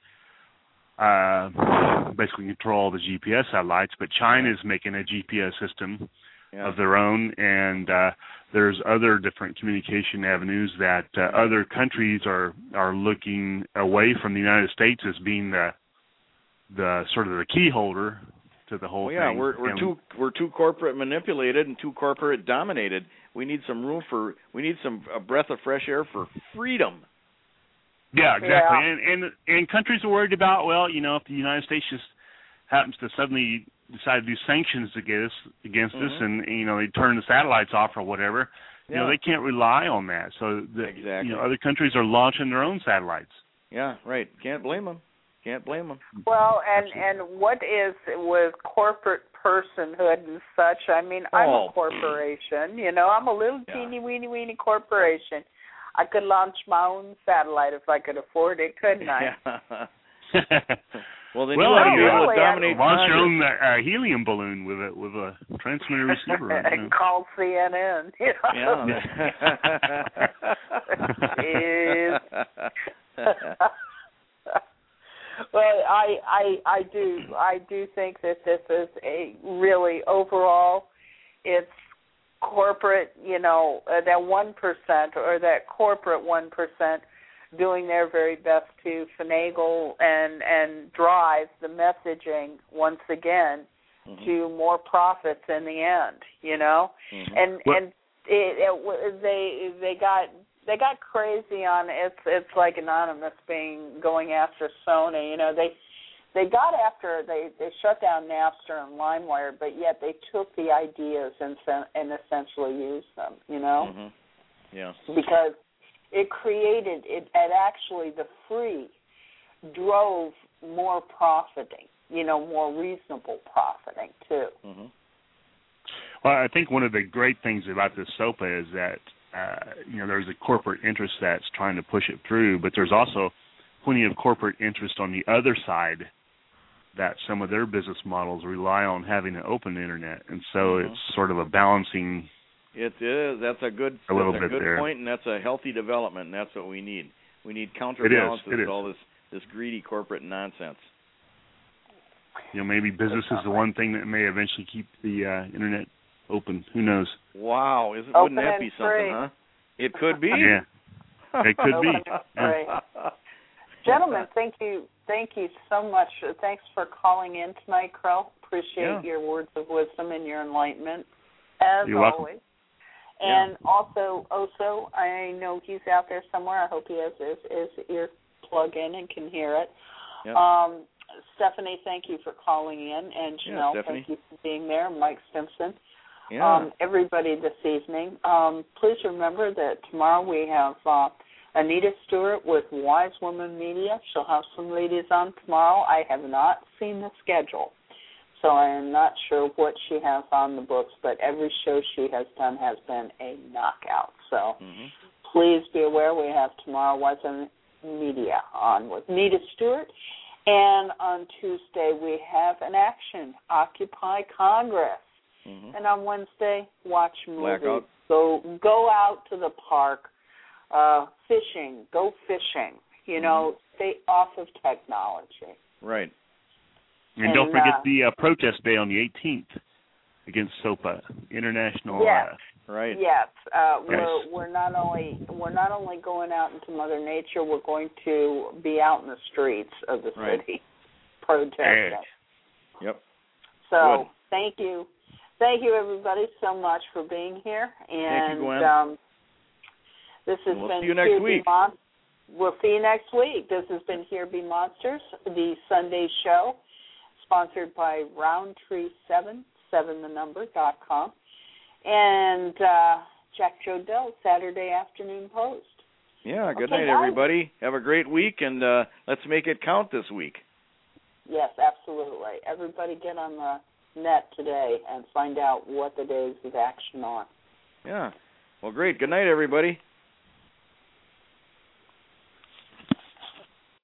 S6: uh, basically control all the G P S satellites, but China is making a G P S system yeah. of their own, and uh, there's other different communication avenues that uh, other countries are are looking away from the United States as being the the sort of the key holder to the whole
S3: well, yeah,
S6: thing.
S3: we're we're
S6: and
S3: too we're too corporate manipulated and too corporate dominated. We need some room for we need some a breath of fresh air for freedom.
S6: Yeah, exactly.
S2: Yeah.
S6: And, and and countries are worried about, well, you know, if the United States just happens to suddenly decide to do sanctions against against
S3: mm-hmm.
S6: us, and you know they turn the satellites off or whatever, you
S3: yeah.
S6: know they can't rely on that. So the,
S3: exactly.
S6: you know other countries are launching their own satellites.
S3: Yeah, right. Can't blame them. Can't blame them.
S2: Well, and and what is with corporate personhood and such? I mean, I'm
S3: oh.
S2: a corporation. You know, I'm a little
S3: yeah.
S2: teeny weeny weeny corporation. I could launch my own satellite if I could afford it, couldn't I?
S3: well, then
S6: well,
S3: you ought to be
S2: really,
S3: able to dominate.
S6: Launch your own uh, helium balloon with a with a transmitter receiver.
S2: And
S6: you know.
S2: call C N N. You know?
S3: Yeah.
S2: Well, I, I I do I do think that this is a really overall, it's corporate, you know, uh, that one percent or that corporate one percent doing their very best to finagle and and drive the messaging once again mm-hmm. to more profits in the end, you know, mm-hmm. and
S6: what?
S2: and it, it, they they got they got crazy on it's it's like Anonymous being going after Sony. You know, they they got after they they shut down Napster and LimeWire, but yet they took the ideas and and essentially used them. You know,
S3: mm-hmm. yeah,
S2: because it created it. It actually the free drove more profiting. You know, more reasonable profiting too.
S3: Mm-hmm.
S6: Well, I think one of the great things about this SOPA is that uh, you know there's a corporate interest that's trying to push it through, but there's also plenty of corporate interest on the other side that some of their business models rely on having an open internet, and so
S3: mm-hmm.
S6: it's sort of a balancing.
S3: It is. That's a good.
S6: A little
S3: that's a
S6: bit
S3: good
S6: there.
S3: point, and that's a healthy development, and that's what we need. We need counterbalances
S6: it is. It is.
S3: to all this this greedy corporate nonsense.
S6: You know, maybe business is the one thing that may eventually keep the uh, internet open. Who knows?
S3: Wow, isn't
S2: open
S3: wouldn't that be something,
S2: free.
S3: huh? It could be.
S6: Yeah, it could be.
S2: Yeah. Gentlemen, thank you, thank you so much. Thanks for calling in tonight, Crow. Appreciate
S3: yeah.
S2: your words of wisdom and your enlightenment, as
S6: You're
S2: always.
S6: welcome.
S2: And
S3: yeah.
S2: also, Oso, I know he's out there somewhere. I hope he has his, his ear plug in and can hear it.
S3: Yeah.
S2: Um, Stephanie, thank you for calling in, and Janelle,
S3: yeah,
S2: thank you for being there. Mike Simpson.
S3: Yeah.
S2: Um, everybody this evening. Um, please remember that tomorrow we have uh, Anita Stewart with Wise Woman Media. She'll have some ladies on tomorrow. I have not seen the schedule, so I am not sure what she has on the books, but every show she has done has been a knockout. So
S3: mm-hmm.
S2: please be aware we have tomorrow Wise Woman Media on with Anita Stewart. And on Tuesday we have an action, Occupy Congress.
S3: Mm-hmm.
S2: And on Wednesday, watch movies.
S3: Blackout.
S2: Go go out to the park, uh, fishing. Go fishing. You know, mm-hmm. stay off of technology.
S3: Right.
S6: And,
S2: and
S6: don't forget
S2: uh,
S6: the uh, protest day on the eighteenth against SOPA, International.
S2: Yes.
S6: Uh,
S3: right.
S2: Yes. Uh,
S6: yes.
S2: we're we're not only we're not only going out into Mother Nature. We're going to be out in the streets of the
S3: right.
S2: city protesting.
S6: Yeah.
S3: Yep.
S2: So
S3: Good.
S2: thank you. Thank you, everybody, so much for being here. And
S3: Thank you, Gwen.
S2: Um, this has
S3: we'll
S2: been
S3: see you next
S2: Here
S3: week.
S2: Be Mon- we'll see you next week. This has been Here Be Monsters, the Sunday show, sponsored by Roundtree seven, seven the number, dot com, and uh, Jack Jodell, Saturday Afternoon Post.
S3: Yeah, good
S2: okay,
S3: night,
S2: guys.
S3: everybody. Have a great week, and uh, let's make it count this week.
S2: Yes, absolutely. Everybody get on the net today and find out what the days of action are.
S3: Yeah. Well, great. Good night, everybody.